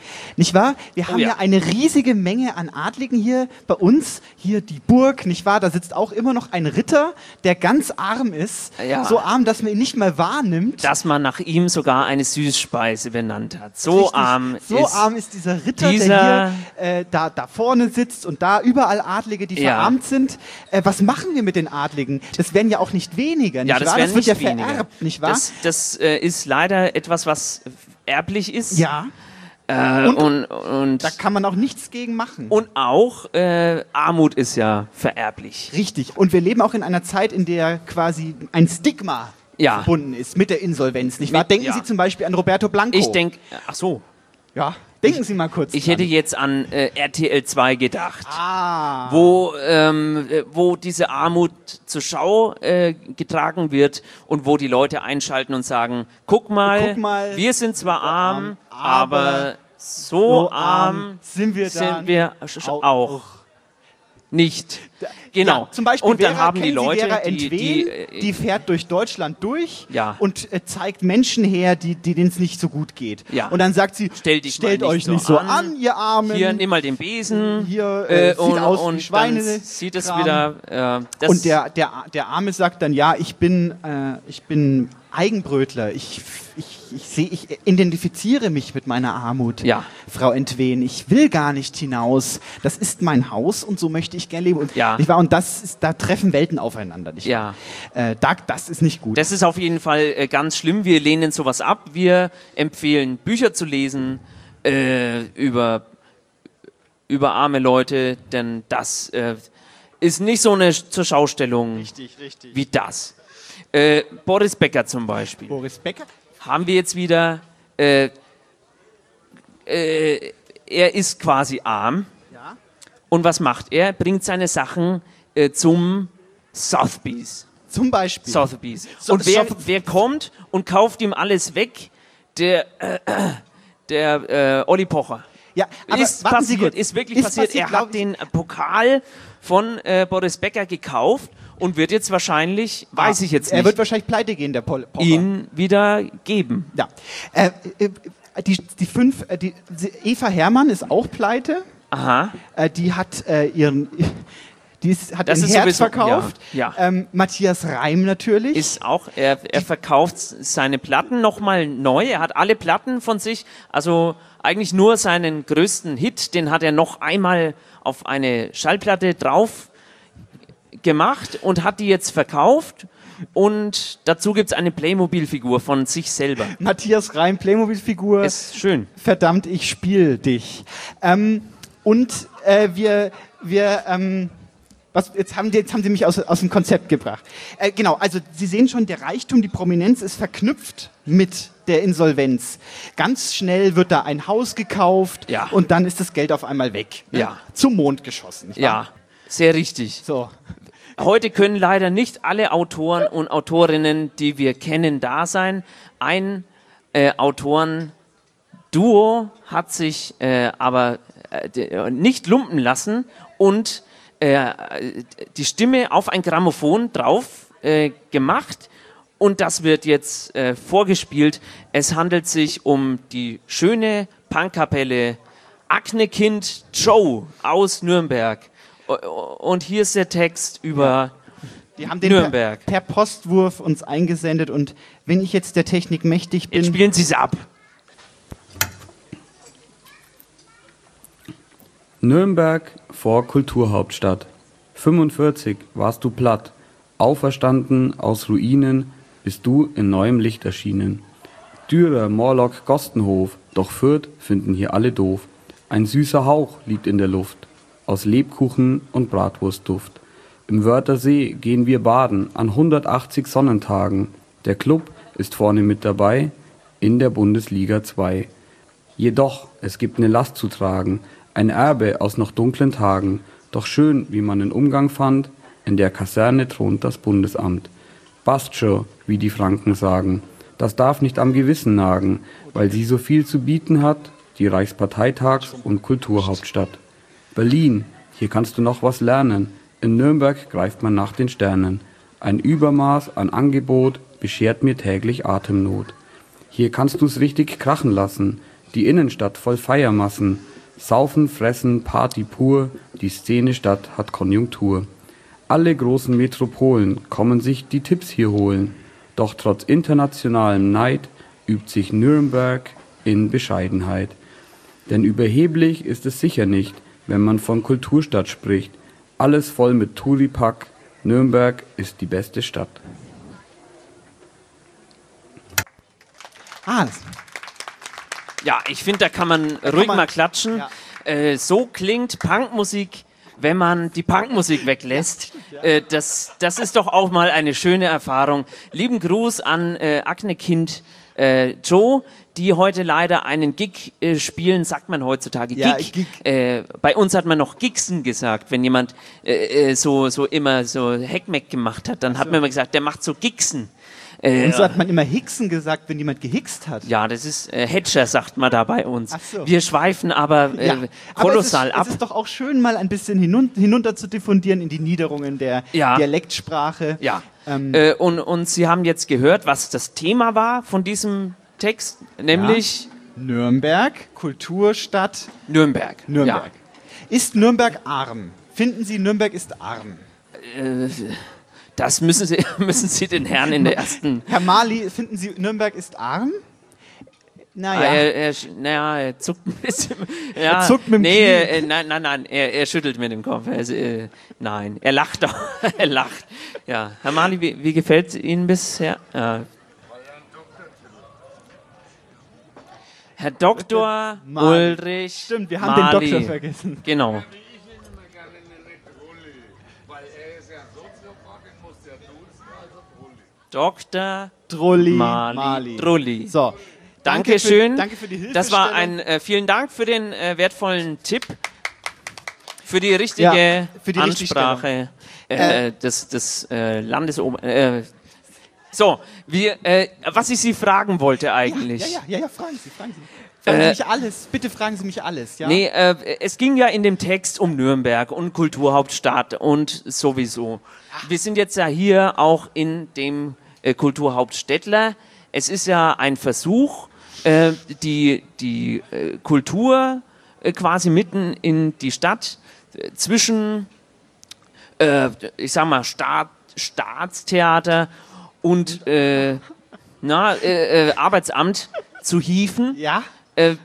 Nicht wahr? Wir haben Oh ja. ja eine riesige Menge an Adligen hier bei uns. Hier die Burg, nicht wahr? Da sitzt auch immer noch ein Ritter, der ganz arm ist. Ja. So arm, dass man ihn nicht mehr wahrnimmt. Dass man nach ihm sogar eine Süßspeise benannt hat. So Richtig, arm so ist arm ist dieser Ritter, dieser- der hier äh, da, da vorne sitzt und da überall Adlige, die Ja. verarmt sind. Äh, was machen wir mit den Adligen? Das werden ja auch nicht weniger, nicht Ja, das wahr? werden Das wird nicht ja weniger. vererbt, nicht wahr? Das, das äh, ist leider etwas, was erblich ist. ja, Äh, Und- und, und, da kann man auch nichts gegen machen. und auch äh, Armut ist ja vererblich. Richtig. Und wir leben auch in einer Zeit, in der quasi ein Stigma Ja. verbunden ist mit der Insolvenz, nicht wahr? Mit- Denken ja. Sie zum Beispiel an Roberto Blanco. Ich denke, ach so, Ja, denken Sie mal kurz ich dran. hätte jetzt an äh, R T L zwei gedacht. Ah. Wo, ähm, äh, wo diese Armut zur Schau äh, getragen wird und wo die Leute einschalten und sagen, guck mal, Guck mal, wir sind zwar arm, arm, aber, aber so, so arm arm sind wir dann sind wir sch- auch. auch. Nicht. Genau. Ja, zum Beispiel und dann Vera, haben die kennen Sie Leute, Vera die, Entwen, die, die, äh, fährt durch Deutschland durch Ja. und äh, zeigt Menschen her, die, die denen es nicht so gut geht. Ja. Und dann sagt sie, Stell dich stellt mal euch nicht so an, an. ihr Armen. hier, nimm mal den Besen. Hier, äh, äh, sieht und, aus wie und Schweine- dann sieht es Kram. wieder. Äh, das Und der, der, der Arme sagt dann, ja, ich bin, äh, ich bin Eigenbrötler. Ich, ich, ich, seh, ich identifiziere mich mit meiner Armut, Ja. Frau Entwen. Ich will gar nicht hinaus. Das ist mein Haus und so möchte ich gerne leben. Und, Ja. nicht wahr? Und das ist, da treffen Welten aufeinander. Nicht Ja. wahr? Äh, da, das ist nicht gut. Das ist auf jeden Fall äh, ganz schlimm. Wir lehnen sowas ab. Wir empfehlen, Bücher zu lesen äh, über, über arme Leute, denn das äh, ist nicht so eine zur Schaustellung richtig, richtig. wie das. Äh, Boris Becker zum Beispiel. Boris Becker? Haben wir jetzt wieder, äh, äh, er ist quasi arm. Ja. Und was macht er? Bringt seine Sachen äh, zum Sotheby's. Zum Beispiel. Sotheby's. So- Und wer, Soth- wer kommt und kauft ihm alles weg? Der, äh, der äh, Olli Pocher. Ja, aber ist warten Sie passiert, kurz. ist wirklich Ist passiert. passiert, Er glaub hat ich- den Pokal von äh, Boris Becker gekauft und wird jetzt wahrscheinlich, weiß ich jetzt Er nicht, wird wahrscheinlich pleite gehen, der Pol Pocher. ihn wieder geben. Ja. Äh, äh, die, die fünf, äh, die, die Eva Herrmann ist auch pleite. Aha. Äh, die hat äh, ihren, die ist, hat Das ein ist Herz sowieso- verkauft. ja, ja. Ähm, Matthias Reim natürlich. Ist auch, er, er verkauft seine Platten nochmal neu. Er hat alle Platten von sich, also eigentlich nur seinen größten Hit, den hat er noch einmal auf eine Schallplatte drauf gemacht und hat die jetzt verkauft. Und dazu gibt es eine Playmobil-Figur von sich selber. Matthias Reim, Playmobil-Figur. Ist schön. Verdammt, ich spiel dich. Ähm, und äh, wir, wir, ähm, was, jetzt, haben die, jetzt haben Sie mich aus, aus dem Konzept gebracht. Äh, genau, also Sie sehen schon, der Reichtum, die Prominenz ist verknüpft mit der Insolvenz. Ganz schnell wird da ein Haus gekauft Ja. und dann ist das Geld auf einmal weg. Ne? Ja. Zum Mond geschossen. nicht wahr? Ja, sehr richtig. So. Heute können leider nicht alle Autoren und Autorinnen, die wir kennen, da sein. Ein äh, Autoren-Duo hat sich äh, aber äh, de- nicht lumpen lassen und äh, die Stimme auf ein Grammophon drauf äh, gemacht. Und das wird jetzt äh, vorgespielt. Es handelt sich um die schöne Punkkapelle Aknekind Joe aus Nürnberg. Und hier ist der Text über Die haben den per, Nürnberg. per Postwurf uns eingesendet und wenn ich jetzt der Technik mächtig bin... Jetzt spielen Sie es ab. Nürnberg vor Kulturhauptstadt. fünfundvierzig warst du platt, auferstanden aus Ruinen, bist du in neuem Licht erschienen. Dürer, Morlock, Gostenhof, doch Fürth finden hier alle doof. Ein süßer Hauch liegt in der Luft, aus Lebkuchen und Bratwurstduft. Im Wörthersee gehen wir baden, an hundertachtzig Sonnentagen. Der Club ist vorne mit dabei, in der Bundesliga zwei. Jedoch, es gibt ne Last zu tragen, ein Erbe aus noch dunklen Tagen. Doch schön, wie man den Umgang fand, in der Kaserne thront das Bundesamt. Passt schon, wie die Franken sagen, das darf nicht am Gewissen nagen, weil sie so viel zu bieten hat, die Reichsparteitags- und Kulturhauptstadt. Berlin, hier kannst du noch was lernen, in Nürnberg greift man nach den Sternen. Ein Übermaß an Angebot beschert mir täglich Atemnot. Hier kannst du's richtig krachen lassen, Die Innenstadt voll Feiermassen. Saufen, fressen, Party pur, die Szenestadt hat Konjunktur. Alle großen Metropolen kommen sich die Tipps hier holen. Doch trotz internationalem Neid übt sich Nürnberg in Bescheidenheit. Denn überheblich ist es sicher nicht, wenn man von Kulturstadt spricht. Alles voll mit Touripack. Nürnberg ist die beste Stadt. Ah, Ja, ich finde, da kann man Da ruhig kann man- mal klatschen. ja. Äh, so klingt Punkmusik, wenn man die Punkmusik weglässt. Äh, das, das ist doch auch mal eine schöne Erfahrung. Lieben Gruß an äh, Akne-Kind äh, Joe, die heute leider einen Gig äh, spielen, sagt man heutzutage Ja, Gig. Gig. Äh, bei uns hat man noch Gigsen gesagt, wenn jemand äh, äh, so, so immer so Heckmeck gemacht hat, dann hat man immer gesagt, der macht so Gigsen. Äh, und so hat man immer Hicksen gesagt, wenn jemand gehickst hat. ja, das ist äh, Hedger, sagt man da bei uns. Ach so. Wir schweifen aber äh, Ja, kolossal aber es ist, ab. Es ist doch auch schön, mal ein bisschen hinun hinunter zu diffundieren in die Niederungen der Ja. Dialektsprache. Ja. Ähm, Äh, und, und Sie haben jetzt gehört, was das Thema war von diesem Text, nämlich Nürnberg, Kulturstadt Nürnberg. Nürnberg. Ist Nürnberg arm? Finden Sie, Nürnberg ist arm? Ja. Äh, das müssen Sie, müssen Sie den Herrn in der ersten... Herr Mali, finden Sie, Nürnberg ist arm? Naja. Ah, er, er, sch- naja, er zuckt ein bisschen. Ja, Er zuckt mit dem nee, Knie. äh, nein, nein, nein, er, er schüttelt mit dem Kopf. Er, ist, äh, nein, er lacht doch. Er lacht. Ja. Herr Mali, wie, wie gefällt es Ihnen bisher? Ja. Herr Doktor Mali. Ulrich. Stimmt, wir haben den Mali. Doktor vergessen. Genau. Doktor Drulli Mali. Mali. Drulli. So. Dankeschön. Danke für die Hilfe. Das war ein, äh, vielen Dank für den äh, wertvollen Tipp, für die richtige Ja, für die Ansprache äh, Äh, des, des äh, Landesober... Äh, so, wir, äh, was ich Sie fragen wollte eigentlich. Ja, ja, ja, ja, fragen Sie, fragen Sie. Fragen Äh, Sie mich alles. Bitte fragen Sie mich alles. Ja? Nee, äh, es ging ja in dem Text um Nürnberg und Kulturhauptstadt und sowieso. Wir sind jetzt ja hier auch in dem äh, Kulturhauptstädtler. Es ist ja ein Versuch, äh, die, die äh, Kultur äh, quasi mitten in die Stadt äh, zwischen, äh, ich sag mal, Staat, Staatstheater und äh, na, äh, äh, Arbeitsamt zu hieven. Ja. Äh,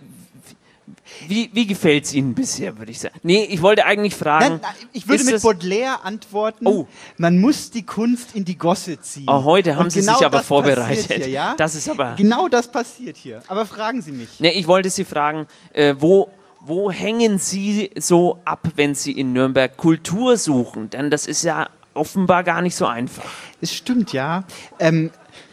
wie wie gefällt es Ihnen bisher, würde ich sagen? Nee, ich wollte eigentlich fragen. Nein, nein, ich würde ist mit das- Baudelaire antworten. Oh. Man muss die Kunst in die Gosse ziehen. Oh, heute haben Und Sie genau sich aber das vorbereitet. passiert Hier, ja? Das ist aber. Genau das passiert hier. Aber fragen Sie mich. Nee, ich wollte Sie fragen, äh, wo, wo hängen Sie so ab, wenn Sie in Nürnberg Kultur suchen? Denn das ist ja offenbar gar nicht so einfach. Es stimmt, ja. Ähm,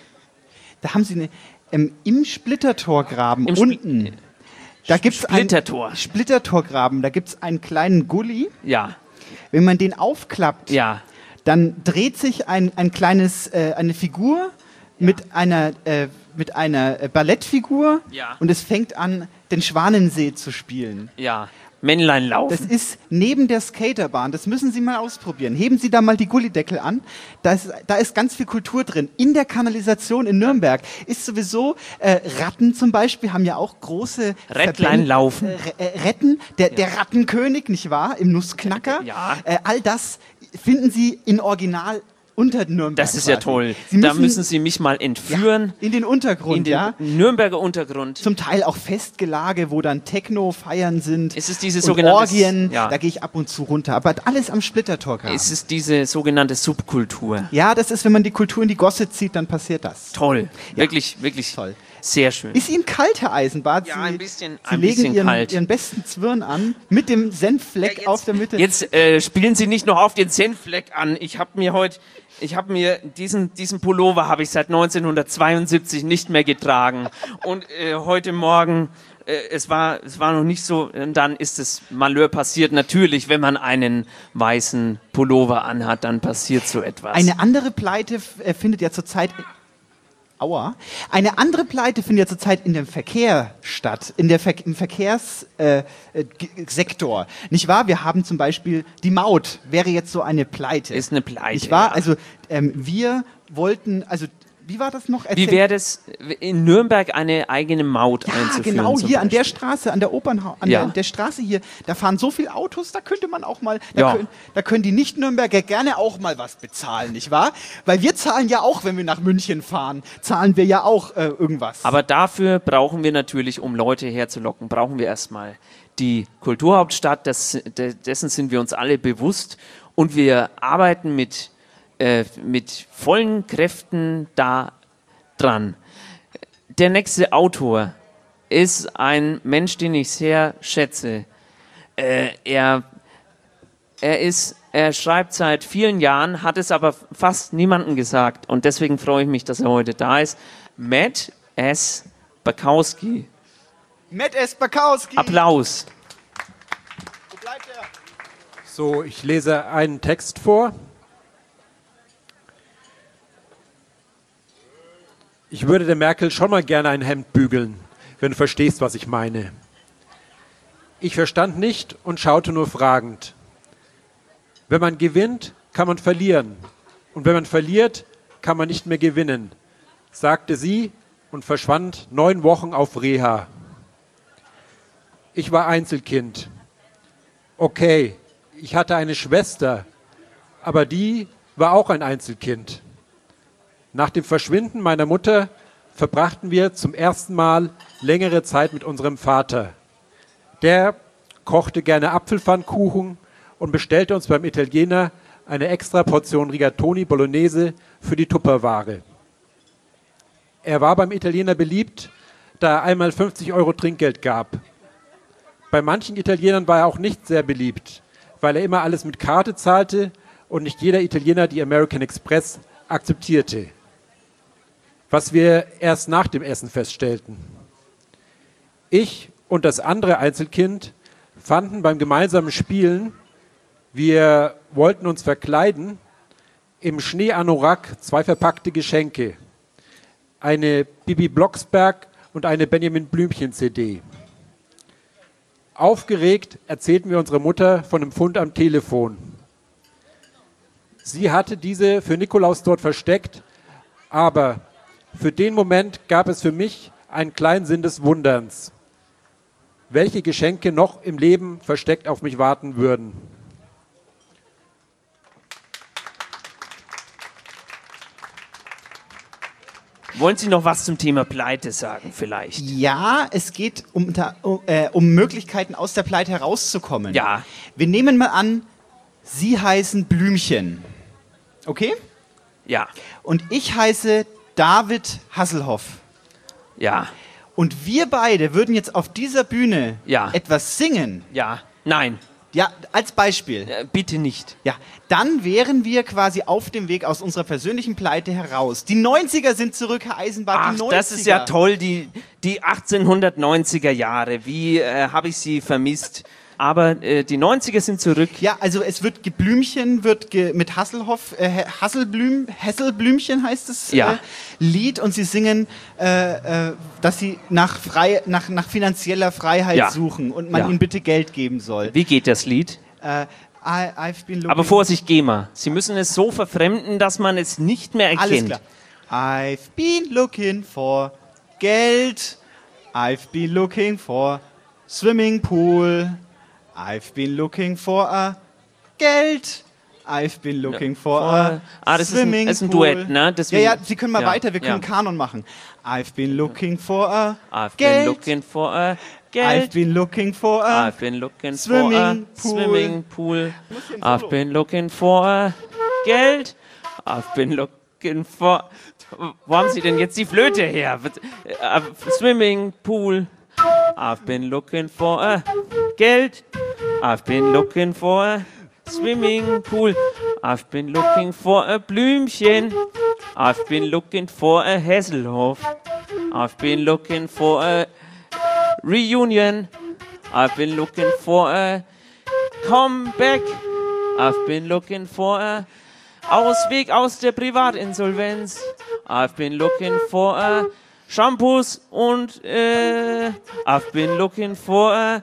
da haben Sie eine. Ähm, Im Splittertorgraben Im Spl- unten. Da gibt's Splittertor. Ein Splittertorgraben. Da gibt es einen kleinen Gully. Ja, Wenn man den aufklappt, ja. dann dreht sich ein, ein kleines, äh, eine Figur mit einer, äh, mit einer äh, Ballettfigur Ja. und es fängt an, den Schwanensee zu spielen. Ja. Männlein laufen. Das ist neben der Skaterbahn. Das müssen Sie mal ausprobieren. Heben Sie da mal die Gullideckel an. Da ist, da ist ganz viel Kultur drin. In der Kanalisation in Nürnberg ist sowieso, äh, Ratten zum Beispiel haben ja auch große Rättlein Verbände- laufen. Äh, äh, Retten, der, der Rattenkönig, nicht wahr? Im Nussknacker. Ja. Äh, all das finden Sie in Original unter Nürnberg. Das ist ja quasi. toll. Sie Da müssen Sie mich mal entführen. in den Untergrund, In den ja. Nürnberger Untergrund. Zum Teil auch Festgelage, wo dann Techno-Feiern sind. Es ist diese und sogenannte- Orgien, ja. da gehe ich ab und zu runter. Aber alles am Splittertorgraben. Es ist diese sogenannte Subkultur. Ja, das ist, wenn man die Kultur in die Gosse zieht, dann passiert das. Toll. Ja. Wirklich, wirklich Toll. sehr schön. Ist Ihnen kalt, Herr Eisenbart? Ja, Sie, ein bisschen- Sie ein legen bisschen Ihren, kalt. Ihren besten Zwirn an, mit dem Senffleck auf der Mitte. Jetzt äh, spielen Sie nicht noch auf den Senffleck an. Ich habe mir heute, ich habe mir diesen diesen Pullover habe ich seit neunzehnhundertzweiundsiebzig nicht mehr getragen und äh, heute Morgen äh, es war es war noch nicht so. Und dann ist das Malheur passiert. Natürlich, wenn man einen weißen Pullover anhat, dann passiert so etwas. Eine andere Pleite f- äh, findet ja zurzeit. Aua. Eine andere Pleite findet ja zurzeit in dem Verkehr statt, in der Ver im Verkehrssektor. Äh, äh, G- Sektor. Nicht wahr? Wir haben zum Beispiel die Maut, wäre jetzt so eine Pleite. Ist eine Pleite, Nicht wahr? ja. Also ähm, wir wollten, also wie war das noch? Wie wäre es, in Nürnberg eine eigene Maut Ja, einzuführen? genau, zum hier an der Beispiel? Straße, an der Opernha an Ja. der, der Straße hier, da fahren so viele Autos, da könnte man auch mal, da, Ja. können, da können die Nicht-Nürnberger gerne auch mal was bezahlen, nicht wahr? Weil wir zahlen ja auch, wenn wir nach München fahren, zahlen wir ja auch äh, irgendwas. Aber dafür brauchen wir natürlich, um Leute herzulocken, brauchen wir erstmal die Kulturhauptstadt, das, de, dessen sind wir uns alle bewusst und wir arbeiten mit, äh, mit vollen Kräften da dran. Der nächste Autor ist ein Mensch, den ich sehr schätze. Äh, er, er, ist, er schreibt seit vielen Jahren, hat es aber fast niemandem gesagt und deswegen freue ich mich, dass er heute da ist. Matt S. Bakowski. Matt S. Bakowski. Applaus. Wo bleibt er? So, ich lese einen Text vor. Ich würde der Merkel schon mal gerne ein Hemd bügeln, wenn du verstehst, was ich meine. Ich verstand nicht und schaute nur fragend. Wenn man gewinnt, kann man verlieren. Und wenn man verliert, kann man nicht mehr gewinnen, sagte sie und verschwand neun Wochen auf Reha. Ich war Einzelkind. Okay, ich hatte eine Schwester, aber die war auch ein Einzelkind. Nach dem Verschwinden meiner Mutter verbrachten wir zum ersten Mal längere Zeit mit unserem Vater. Der kochte gerne Apfelpfannkuchen und bestellte uns beim Italiener eine extra Portion Rigatoni Bolognese für die Tupperware. Er war beim Italiener beliebt, da er einmal fünfzig Euro Trinkgeld gab. Bei manchen Italienern war er auch nicht sehr beliebt, weil er immer alles mit Karte zahlte und nicht jeder Italiener die American Express akzeptierte. Was wir erst nach dem Essen feststellten. Ich und das andere Einzelkind fanden beim gemeinsamen Spielen, wir wollten uns verkleiden, im Schneeanorak zwei verpackte Geschenke. Eine Bibi Blocksberg und eine Benjamin Blümchen C D. Aufgeregt erzählten wir unserer Mutter von einem Fund am Telefon. Sie hatte diese für Nikolaus dort versteckt, aber für den Moment gab es für mich einen kleinen Sinn des Wunderns, welche Geschenke noch im Leben versteckt auf mich warten würden. Wollen Sie noch was zum Thema Pleite sagen vielleicht? Ja, es geht um, um, äh, um Möglichkeiten aus der Pleite herauszukommen. Ja. Wir nehmen mal an, Sie heißen Blümchen. Okay? Ja. Und ich heiße David Hasselhoff. Ja. Und wir beide würden jetzt auf dieser Bühne Ja. etwas singen. Ja. Nein. Ja, als Beispiel. Äh, bitte nicht. Ja, dann wären wir quasi auf dem Weg aus unserer persönlichen Pleite heraus. Die neunziger sind zurück, Herr Eisenbart, Ach, die neunziger. das ist ja toll, die, die achtzehnhundertneunziger Jahre. Wie äh, habe ich sie vermisst? Aber äh, die neunziger sind zurück. Ja, also es wird Geblümchen, wird ge mit Hasselhoff, äh, Hasselblüm, Hesselblümchen heißt das Ja. äh, Lied und sie singen, äh, äh, dass sie nach, frei, nach, nach finanzieller Freiheit Ja. suchen und man Ja. ihnen bitte Geld geben soll. Wie geht das Lied? Äh, I, I've been looking Aber Vorsicht, GEMA. Sie müssen es so verfremden, dass man es nicht mehr Alles erkennt. klar. I've been looking for Geld. I've been looking for swimming pool. I've been looking for a Geld. I've been looking for a Ah, das ist ein- swimming das ist ein pool. Duett, ne? Deswegen- ja, ja, Sie können mal ja, weiter, wir können ja. Kanon machen. I've been looking for a I've Geld. been looking for a Geld. I've been looking for a I've been looking swimming for a pool. swimming pool. I've been looking for a Geld. I've been looking for... Wo haben Sie denn jetzt die Flöte her? Uh, swimming pool. I've been looking for a Geld. I've been looking for a swimming pool. I've been looking for a Blümchen. I've been looking for a Hasselhoff. I've been looking for a reunion. I've been looking for a comeback. I've been looking for a Ausweg aus der Privatinsolvenz. I've been looking for a Shampoos und äh, I've been looking for a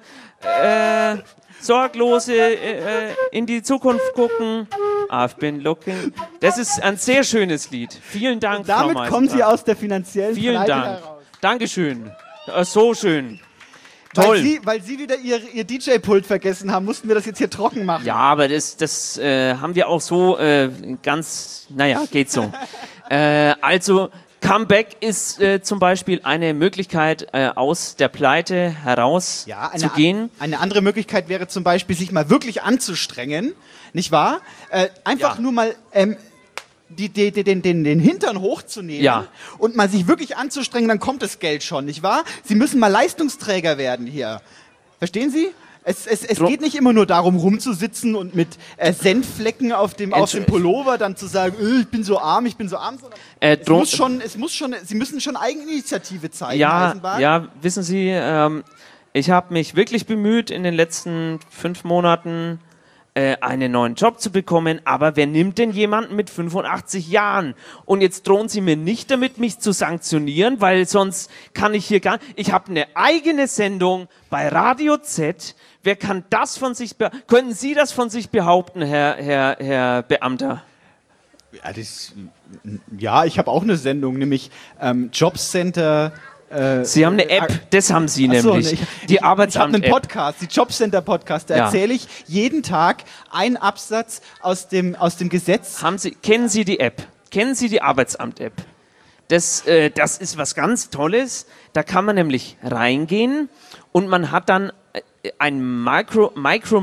äh, sorglose äh, in die Zukunft gucken. I've been looking. Das ist ein sehr schönes Lied. Vielen Dank, Und damit Frau kommen Sie Meisendrath. aus der finanziellen Vielen Pleite Dank. heraus. Dankeschön. Äh, so schön. Toll. Weil Sie, weil Sie wieder Ihr, Ihr D J-Pult vergessen haben, mussten wir das jetzt hier trocken machen. Ja, aber das, das äh, haben wir auch so äh, ganz, naja, geht so. äh, also Comeback ist äh, zum Beispiel eine Möglichkeit, äh, aus der Pleite heraus Ja, eine, zu gehen. eine andere Möglichkeit wäre zum Beispiel, sich mal wirklich anzustrengen, nicht wahr? Äh, einfach Ja. nur mal ähm, die, die, die, den, den, den Hintern hochzunehmen Ja. und mal sich wirklich anzustrengen, dann kommt das Geld schon, nicht wahr? Sie müssen mal Leistungsträger werden hier. Verstehen Sie? Es, es, es Drum- geht nicht immer nur darum, rumzusitzen und mit äh, Senfflecken auf dem, auf dem Pullover dann zu sagen, äh, ich bin so arm, ich bin so arm, sondern Äh, es drum- muss schon, es muss schon, Sie müssen schon Eigeninitiative zeigen, Ja, Eisenbahn. ja, wissen Sie, ähm, ich habe mich wirklich bemüht, in den letzten fünf Monaten äh, einen neuen Job zu bekommen, aber wer nimmt denn jemanden mit fünfundachtzig Jahren? Und jetzt drohen Sie mir nicht damit, mich zu sanktionieren, weil sonst kann ich hier gar Ich habe eine eigene Sendung bei Radio Z. Wer kann das von sich be Können Sie das von sich behaupten, Herr, Herr, Herr Beamter? Ja, das, ja, ich habe auch eine Sendung, nämlich ähm, Jobcenter. Äh, Sie haben eine App, das haben Sie Ach so, nämlich. ne, ich- die Ich habe Arbeitsamt einen App. Podcast, die Jobcenter-Podcast. Da Ja. erzähle ich jeden Tag einen Absatz aus dem, aus dem Gesetz. Haben Sie, kennen Sie die App? Kennen Sie die Arbeitsamt-App? Das, äh, das ist was ganz Tolles. Da kann man nämlich reingehen und man hat dann äh, ein Micro,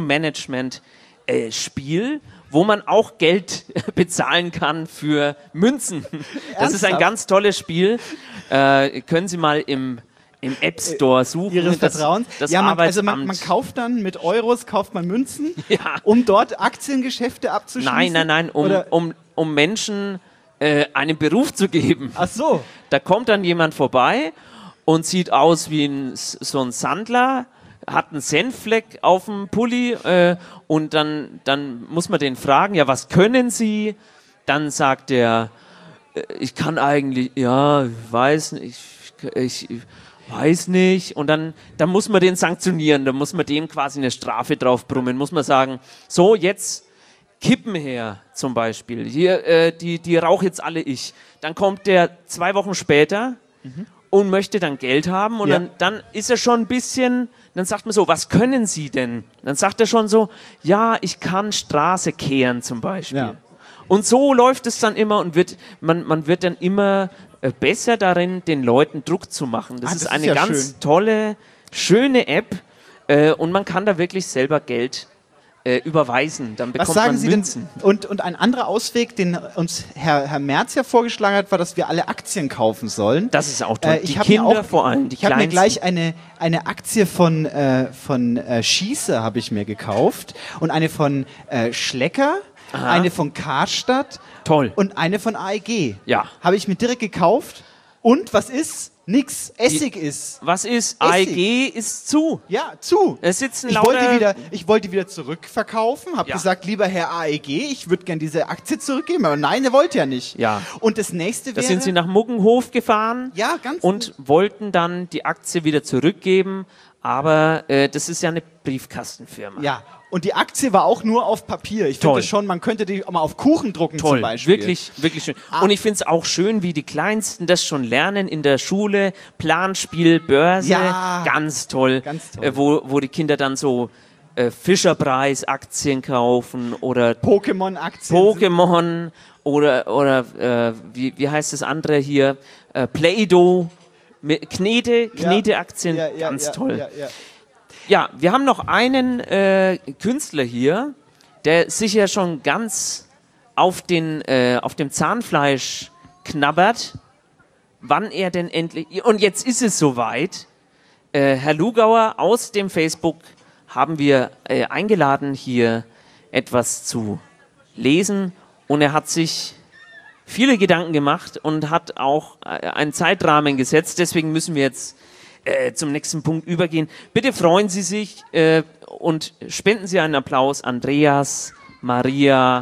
Micromanagement-Spiel, wo man auch Geld bezahlen kann für Münzen. Das ist ein Ernsthaft? ganz tolles Spiel. Äh, können Sie mal im, im App Store suchen. Ihres Das- Vertrauens. Das ja, man, also Arbeitsamt. man, man kauft dann mit Euros, kauft man Münzen, Ja. um dort Aktiengeschäfte abzuschließen. Nein, nein, nein, um, Oder- um, um Menschen äh, einen Beruf zu geben. Ach so. Da kommt dann jemand vorbei und sieht aus wie ein, so ein Sandler, hat einen Senffleck auf dem Pulli äh, und dann, dann muss man den fragen, ja, was können Sie? Dann sagt er, äh, ich kann eigentlich, ja, ich weiß nicht, ich, ich weiß nicht. Und dann, dann muss man den sanktionieren, dann muss man dem quasi eine Strafe drauf brummen, muss man sagen, so, jetzt Kippen her zum Beispiel. Hier, äh, die, die rauche jetzt alle ich. Dann kommt der zwei Wochen später und möchte dann Geld haben und Ja. dann, dann ist er schon ein bisschen, dann sagt man so, was können Sie denn? Dann sagt er schon so, ja, ich kann Straße kehren zum Beispiel. Ja. Und so läuft es dann immer und wird, man, man wird dann immer äh, besser darin, den Leuten Druck zu machen. Das Ah, ist das ist eine ja ganz schön. tolle, schöne App äh, und man kann da wirklich selber Geld äh, überweisen. Dann bekommt Was sagen man Sie Münzen. denn? Und, und ein anderer Ausweg, den uns Herr, Herr Merz ja vorgeschlagen hat, war, dass wir alle Aktien kaufen sollen. Das ist auch toll. Äh, ich die hab mir Kinder auch, vor allem, die Ich habe mir Kleinsten. gleich eine, eine Aktie von, äh, von äh, Schieße habe ich mir gekauft und eine von äh, Schlecker, Aha. eine von Karstadt Toll. und eine von A E G. Ja. Habe ich mir direkt gekauft. Und was ist? Nix. Essig ist. Was ist? A E G ist zu. Ja, zu. Es sitzen Ich lauter... wollte, wieder, ich wollte wieder zurückverkaufen, habe Ja. gesagt, lieber Herr A E G, ich würde gerne diese Aktie zurückgeben, aber nein, er wollte ja nicht. Ja. Und das nächste Da wäre... sind sie nach Muggenhof gefahren Ja, ganz und wollten dann die Aktie wieder zurückgeben, aber äh, das ist ja eine Briefkastenfirma. Ja, und die Aktie war auch nur auf Papier. Ich Toll. finde schon, man könnte die auch mal auf Kuchen drucken Toll, zum Beispiel. wirklich, wirklich schön. Ah. Und ich finde es auch schön, wie die Kleinsten das schon lernen in der Schule. Planspiel, Börse, Ja. ganz toll. Ganz toll. Äh, wo, wo die Kinder dann so äh, Fischerpreis-Aktien kaufen oder Pokémon-Aktien. Pokémon oder, oder äh, wie, wie heißt das andere hier? Äh, Play-Doh, mit Knete, Ja. Knete-Aktien, Ja, ja, ganz ja, toll. Ja, ja. Ja, wir haben noch einen äh, Künstler hier, der sich ja schon ganz auf, den, äh, auf dem Zahnfleisch knabbert, wann er denn endlich... Und jetzt ist es soweit. Äh, Herr Lugauer aus dem Facebook haben wir äh, eingeladen, hier etwas zu lesen. Und er hat sich viele Gedanken gemacht und hat auch äh, einen Zeitrahmen gesetzt. Deswegen müssen wir jetzt äh, zum nächsten Punkt übergehen. Bitte freuen Sie sich äh, und spenden Sie einen Applaus. Andreas, Maria,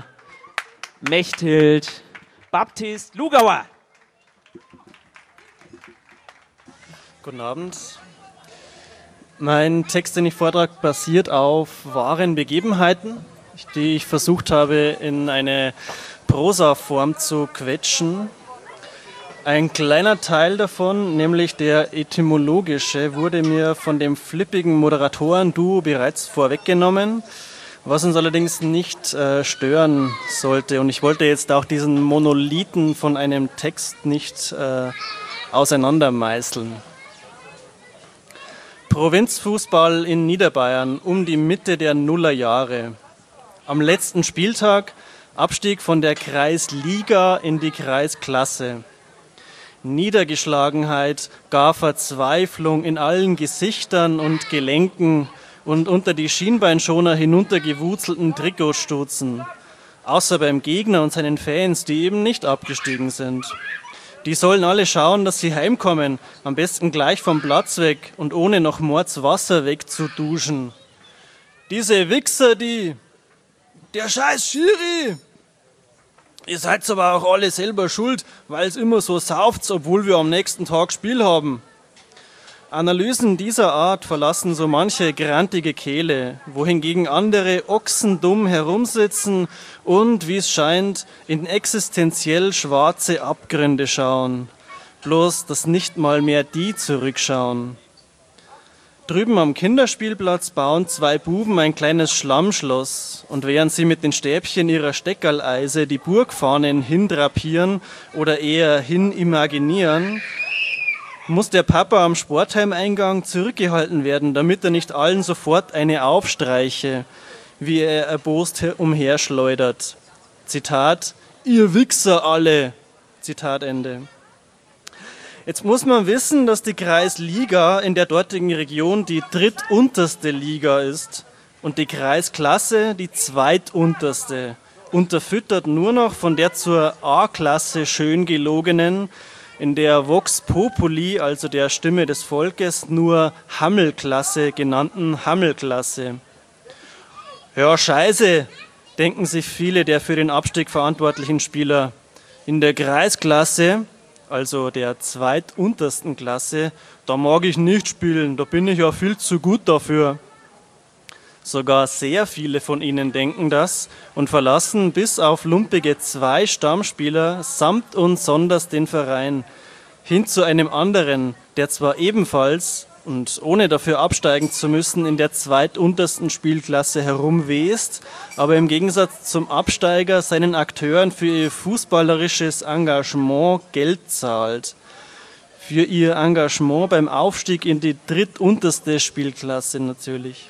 Mechthild, Baptist, Lugauer. Guten Abend. Mein Text, den ich vortrage, basiert auf wahren Begebenheiten, die ich versucht habe, in eine Prosaform zu quetschen. Ein kleiner Teil davon, nämlich der etymologische, wurde mir von dem flippigen Moderatoren-Duo bereits vorweggenommen, was uns allerdings nicht äh, stören sollte. Und ich wollte jetzt auch diesen Monolithen von einem Text nicht äh, auseinandermeißeln. Provinzfußball in Niederbayern um die Mitte der Nullerjahre. Am letzten Spieltag Abstieg von der Kreisliga in die Kreisklasse. Niedergeschlagenheit, gar Verzweiflung in allen Gesichtern und Gelenken und unter die Schienbeinschoner hinuntergewuzelten Trikotstutzen. Außer beim Gegner und seinen Fans, die eben nicht abgestiegen sind. Die sollen alle schauen, dass sie heimkommen, am besten gleich vom Platz weg und ohne noch Mordswasser wegzuduschen. Diese Wichser, die... Der scheiß Schiri! Ihr seid aber auch alle selber schuld, weil es immer so sauft, obwohl wir am nächsten Tag Spiel haben. Analysen dieser Art verlassen so manche grantige Kehle, wohingegen andere ochsendumm herumsitzen und, wie es scheint, in existenziell schwarze Abgründe schauen. Bloß, dass nicht mal mehr die zurückschauen. Drüben am Kinderspielplatz bauen zwei Buben ein kleines Schlammschloss und während sie mit den Stäbchen ihrer Steckerleise die Burgfahnen hindrapieren oder eher hinimaginieren, muss der Papa am Sportheimeingang zurückgehalten werden, damit er nicht allen sofort eine aufstreiche, wie er erbost umherschleudert. Zitat, ihr Wichser alle. Zitat Ende. Jetzt muss man wissen, dass die Kreisliga in der dortigen Region die drittunterste Liga ist und die Kreisklasse die zweitunterste, unterfüttert nur noch von der zur A-Klasse schön gelogenen, in der Vox Populi, also der Stimme des Volkes, nur Hammelklasse genannten Hammelklasse. Ja, scheiße, denken sich viele der für den Abstieg verantwortlichen Spieler. In der Kreisklasse, also der zweituntersten Klasse, da mag ich nicht spielen, da bin ich ja viel zu gut dafür. Sogar sehr viele von ihnen denken das und verlassen bis auf lumpige zwei Stammspieler samt und sonders den Verein hin zu einem anderen, der zwar ebenfalls und ohne dafür absteigen zu müssen in der zweituntersten Spielklasse herumwest, aber im Gegensatz zum Absteiger seinen Akteuren für ihr fußballerisches Engagement Geld zahlt. Für ihr Engagement beim Aufstieg in die drittunterste Spielklasse natürlich.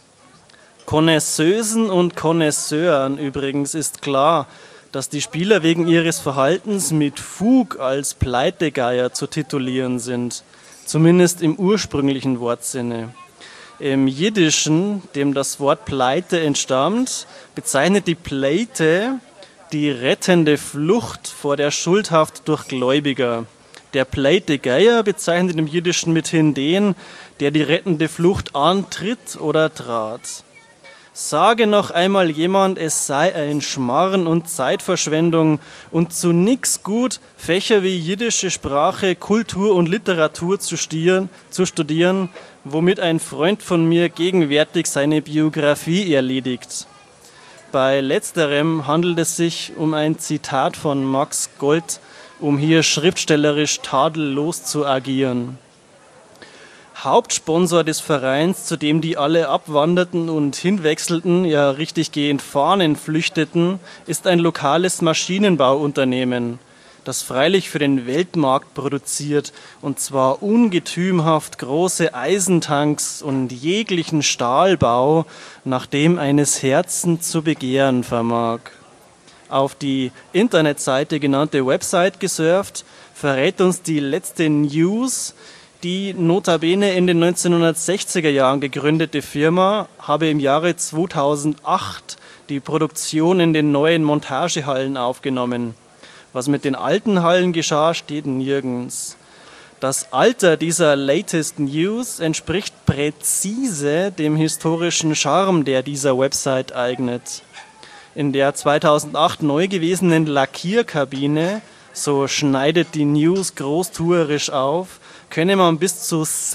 Connoisseusen und Connoisseuren übrigens ist klar, dass die Spieler wegen ihres Verhaltens mit Fug als Pleitegeier zu titulieren sind, zumindest im ursprünglichen Wortsinne. Im Jiddischen, dem das Wort Pleite entstammt, bezeichnet die Pleite die rettende Flucht vor der Schuldhaft durch Gläubiger. Der Pleitegeier bezeichnet im Jiddischen mithin den, der die rettende Flucht antritt oder trat. Sage noch einmal jemand, es sei ein Schmarren und Zeitverschwendung und zu nix gut, Fächer wie jiddische Sprache, Kultur und Literatur zu studieren, zu studieren, womit ein Freund von mir gegenwärtig seine Biografie erledigt. Bei letzterem handelt es sich um ein Zitat von Max Gold, um hier schriftstellerisch tadellos zu agieren. Hauptsponsor des Vereins, zu dem die alle abwanderten und hinwechselten, ja richtig gehend Fahnen flüchteten, ist ein lokales Maschinenbauunternehmen, das freilich für den Weltmarkt produziert, und zwar ungetümhaft große Eisentanks und jeglichen Stahlbau, nach dem eines Herzen zu begehren vermag. Auf die Internetseite genannte Website gesurft, verrät uns die letzte News, die notabene in den neunzehnhundertsechziger Jahren gegründete Firma habe im Jahre zweitausendacht die Produktion in den neuen Montagehallen aufgenommen. Was mit den alten Hallen geschah, steht nirgends. Das Alter dieser latest News entspricht präzise dem historischen Charme, der dieser Website eignet. In der zweitausendacht neu gewesenen Lackierkabine, so schneidet die News großtuerisch auf, könne man bis zu siebzig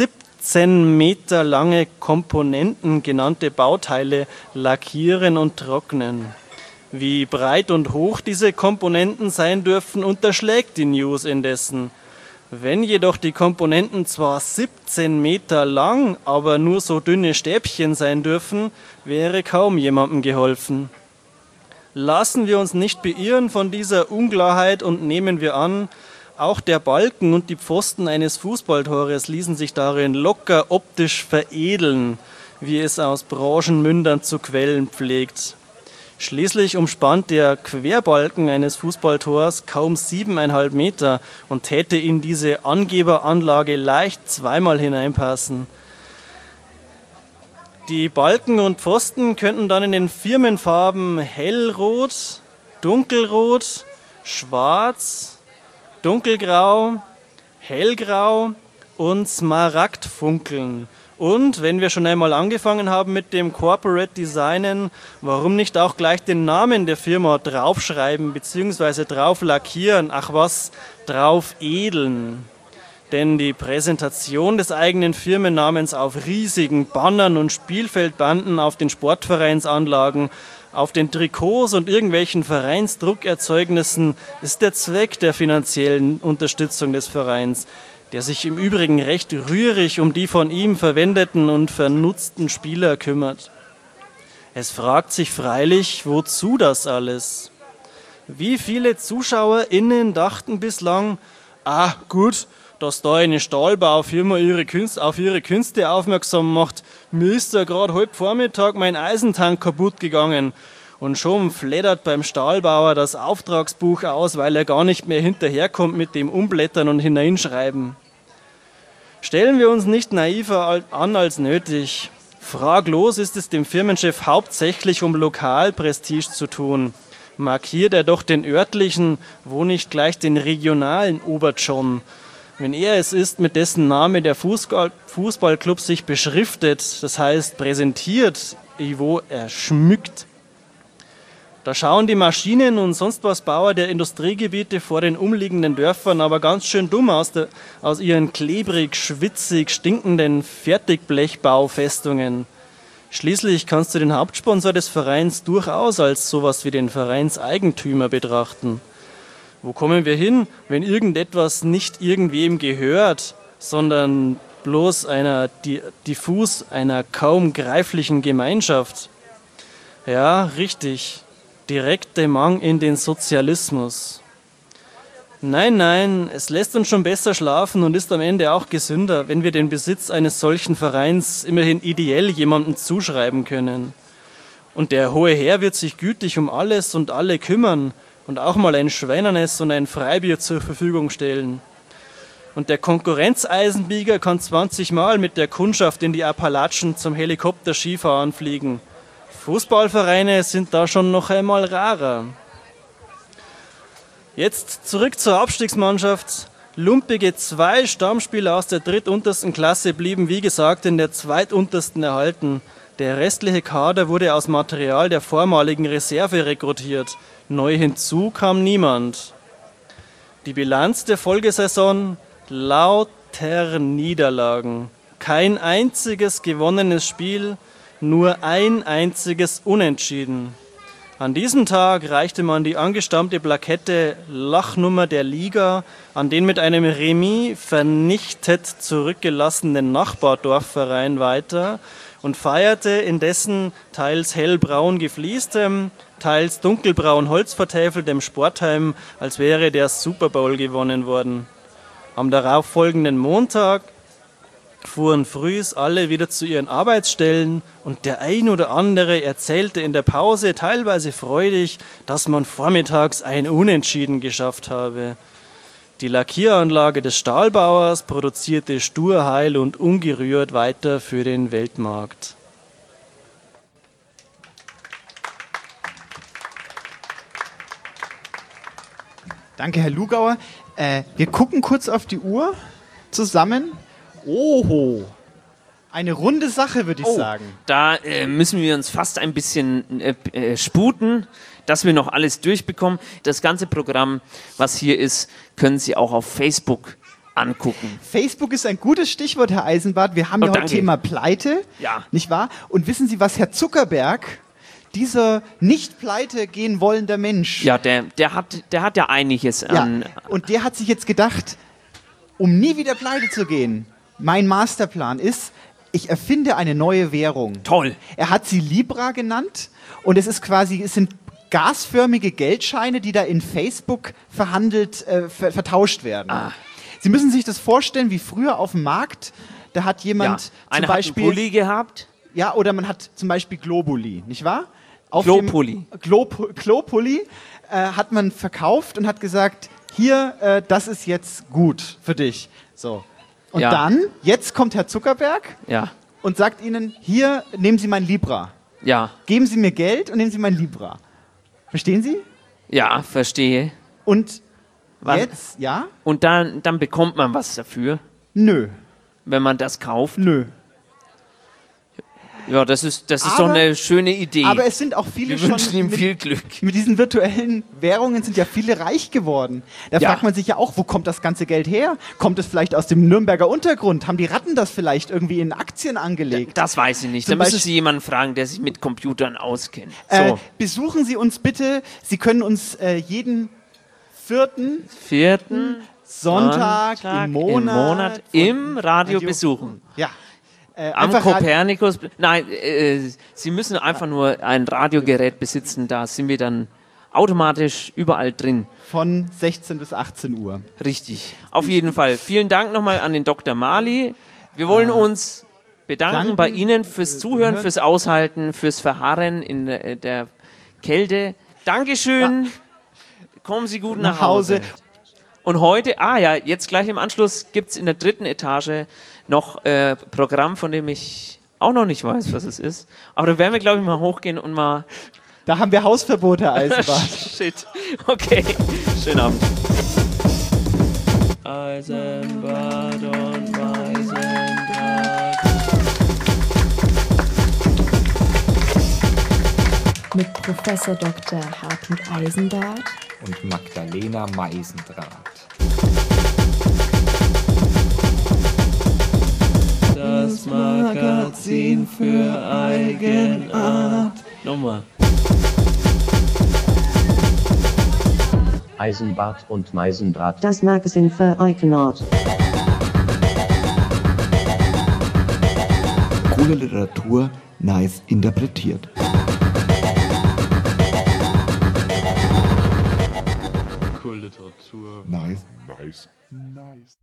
siebzehn Meter lange Komponenten genannte Bauteile lackieren und trocknen. Wie breit und hoch diese Komponenten sein dürfen, unterschlägt die News indessen. Wenn jedoch die Komponenten zwar siebzehn Meter lang, aber nur so dünne Stäbchen sein dürfen, wäre kaum jemandem geholfen. Lassen wir uns nicht beirren von dieser Unklarheit und nehmen wir an, auch der Balken und die Pfosten eines Fußballtores ließen sich darin locker optisch veredeln, wie es aus Branchenmündern zu quellen pflegt. Schließlich umspannt der Querbalken eines Fußballtors kaum siebeneinhalb Meter und täte in diese Angeberanlage leicht zweimal hineinpassen. Die Balken und Pfosten könnten dann in den Firmenfarben hellrot, dunkelrot, schwarz, dunkelgrau, hellgrau und smaragd funkeln. Und wenn wir schon einmal angefangen haben mit dem Corporate Designen, warum nicht auch gleich den Namen der Firma draufschreiben bzw. drauf lackieren, ach was, drauf edeln. Denn die Präsentation des eigenen Firmennamens auf riesigen Bannern und Spielfeldbanden auf den Sportvereinsanlagen, auf den Trikots und irgendwelchen Vereinsdruckerzeugnissen ist der Zweck der finanziellen Unterstützung des Vereins, der sich im Übrigen recht rührig um die von ihm verwendeten und vernutzten Spieler kümmert. Es fragt sich freilich, wozu das alles? Wie viele ZuschauerInnen dachten bislang, ah gut, dass da eine Stahlbaufirma ihre Künste, auf ihre Künste aufmerksam macht, mir ist ja gerade heute Vormittag mein Eisentank kaputt gegangen. Und schon flattert beim Stahlbauer das Auftragsbuch aus, weil er gar nicht mehr hinterherkommt mit dem Umblättern und Hineinschreiben. Stellen wir uns nicht naiver an als nötig. Fraglos ist es dem Firmenchef hauptsächlich um Lokalprestige zu tun. Markiert er doch den örtlichen, wo nicht gleich den regionalen Oberjohn. Wenn er es ist, mit dessen Name der Fußball, Fußballclub sich beschriftet, das heißt präsentiert, wo er schmückt. Da schauen die Maschinen- und sonst was Bauer der Industriegebiete vor den umliegenden Dörfern aber ganz schön dumm aus, der, aus ihren klebrig, schwitzig, stinkenden Fertigblechbaufestungen. Schließlich kannst du den Hauptsponsor des Vereins durchaus als sowas wie den Vereinseigentümer betrachten. Wo kommen wir hin, wenn irgendetwas nicht irgendwem gehört, sondern bloß einer diffus, einer kaum greiflichen Gemeinschaft? Ja, richtig. Direkte Mang in den Sozialismus. Nein, nein, es lässt uns schon besser schlafen und ist am Ende auch gesünder, wenn wir den Besitz eines solchen Vereins immerhin ideell jemandem zuschreiben können. Und der hohe Herr wird sich gütig um alles und alle kümmern und auch mal ein Schweinernest und ein Freibier zur Verfügung stellen. Und der Konkurrenzeisenbieger kann zwanzig Mal mit der Kundschaft in die Appalachen zum Helikopter-Skifahren fliegen. Fußballvereine sind da schon noch einmal rarer. Jetzt zurück zur Abstiegsmannschaft. Lumpige zwei Stammspieler aus der drittuntersten Klasse blieben, wie gesagt, in der zweituntersten erhalten. Der restliche Kader wurde aus Material der vormaligen Reserve rekrutiert. Neu hinzu kam niemand. Die Bilanz der Folgesaison: lauter Niederlagen. Kein einziges gewonnenes Spiel, nur ein einziges Unentschieden. An diesem Tag reichte man die angestammte Plakette Lachnummer der Liga an den mit einem Remis vernichtet zurückgelassenen Nachbardorfverein weiter und feierte in dessen teils hellbraun gefliestem, teils dunkelbraun holzvertäfeltem Sportheim, als wäre der Super Bowl gewonnen worden. Am darauffolgenden Montag fuhren frühs alle wieder zu ihren Arbeitsstellen und der ein oder andere erzählte in der Pause teilweise freudig, dass man vormittags ein Unentschieden geschafft habe. Die Lackieranlage des Stahlbauers produzierte stur, heil und ungerührt weiter für den Weltmarkt. Danke, Herr Lugauer. Äh, wir gucken kurz auf die Uhr zusammen. Oho, eine runde Sache, würde ich oh, sagen. Da äh, müssen wir uns fast ein bisschen äh, äh, sputen, dass wir noch alles durchbekommen. Das ganze Programm, was hier ist, können Sie auch auf Facebook angucken. Facebook ist ein gutes Stichwort, Herr Eisenbart. Wir haben Oh, ja heute danke. Thema Pleite, Ja. nicht wahr? Und wissen Sie, was Herr Zuckerberg, dieser nicht pleite gehen wollender Mensch, Ja, der, der, hat, der hat ja einiges an. ja, und der hat sich jetzt gedacht, um nie wieder pleite zu gehen, mein Masterplan ist, ich erfinde eine neue Währung. Toll. Er hat sie Libra genannt und es ist quasi, es sind gasförmige Geldscheine, die da in Facebook verhandelt, äh, ver vertauscht werden. Ah. Sie müssen sich das vorstellen, wie früher auf dem Markt, da hat jemand Ja. zum Einer hat Beispiel... einen Pulli gehabt. Ja, oder man hat zum Beispiel Globuli, nicht wahr? Auf Glopulli. dem Glop Glopulli äh, hat man verkauft und hat gesagt, hier, äh, das ist jetzt gut für dich. So. Und Ja. dann, jetzt kommt Herr Zuckerberg Ja. und sagt Ihnen, hier, nehmen Sie mein Libra. Ja. Geben Sie mir Geld und nehmen Sie mein Libra. Verstehen Sie? Ja, verstehe. Und Was? jetzt, ja? Und dann, dann bekommt man was dafür, Nö. wenn man das kauft. Nö. Ja, das ist, das ist doch Aber- eine schöne Idee. Aber es sind auch viele Wir schon wünschen ihm mit, viel Glück. mit diesen virtuellen Währungen sind ja viele reich geworden. Da Ja. fragt man sich ja auch, wo kommt das ganze Geld her? Kommt es vielleicht aus dem Nürnberger Untergrund? Haben die Ratten das vielleicht irgendwie in Aktien angelegt? Das weiß ich nicht. Zum Da müssen Beispiel- Sie jemanden fragen, der sich mit Computern auskennt. Äh, So, besuchen Sie uns bitte. Sie können uns äh, jeden vierten vierten Sonntag, Sonntag im Monat, im, Monat im Radio, Radio- besuchen. Ja. Äh, Am einfach Rad- Kopernikus. Nein, äh, Sie müssen einfach nur ein Radiogerät besitzen. Da sind wir dann automatisch überall drin. von sechzehn bis achtzehn Uhr. Richtig. Auf jeden Fall. Vielen Dank nochmal an den Doktor Mali. Wir wollen uns bedanken danken, bei Ihnen fürs Zuhören, hören. fürs Aushalten, fürs Verharren in der, der Kälte. Dankeschön. Kommen Sie gut nach, Nach Hause. Hause. Und heute, ah ja, jetzt gleich im Anschluss gibt es in der dritten Etage noch äh, Programm, von dem ich auch noch nicht weiß, was es ist. Aber da werden wir, glaube ich, mal hochgehen und mal... Da haben wir Hausverbot, Herr Eisenbart. Shit. Okay. Schönen Abend. Eisenbad und Weisendraht. Mit Professor Doktor Hartmut Eisenbart und Magdalena Meisendraht. Das Magazin für Eigenart. Nochmal. Eisenbart und Meisendraht. Das Magazin für Eigenart. Coole Literatur, nice interpretiert. Cool Literatur. Nice. Nice. Nice.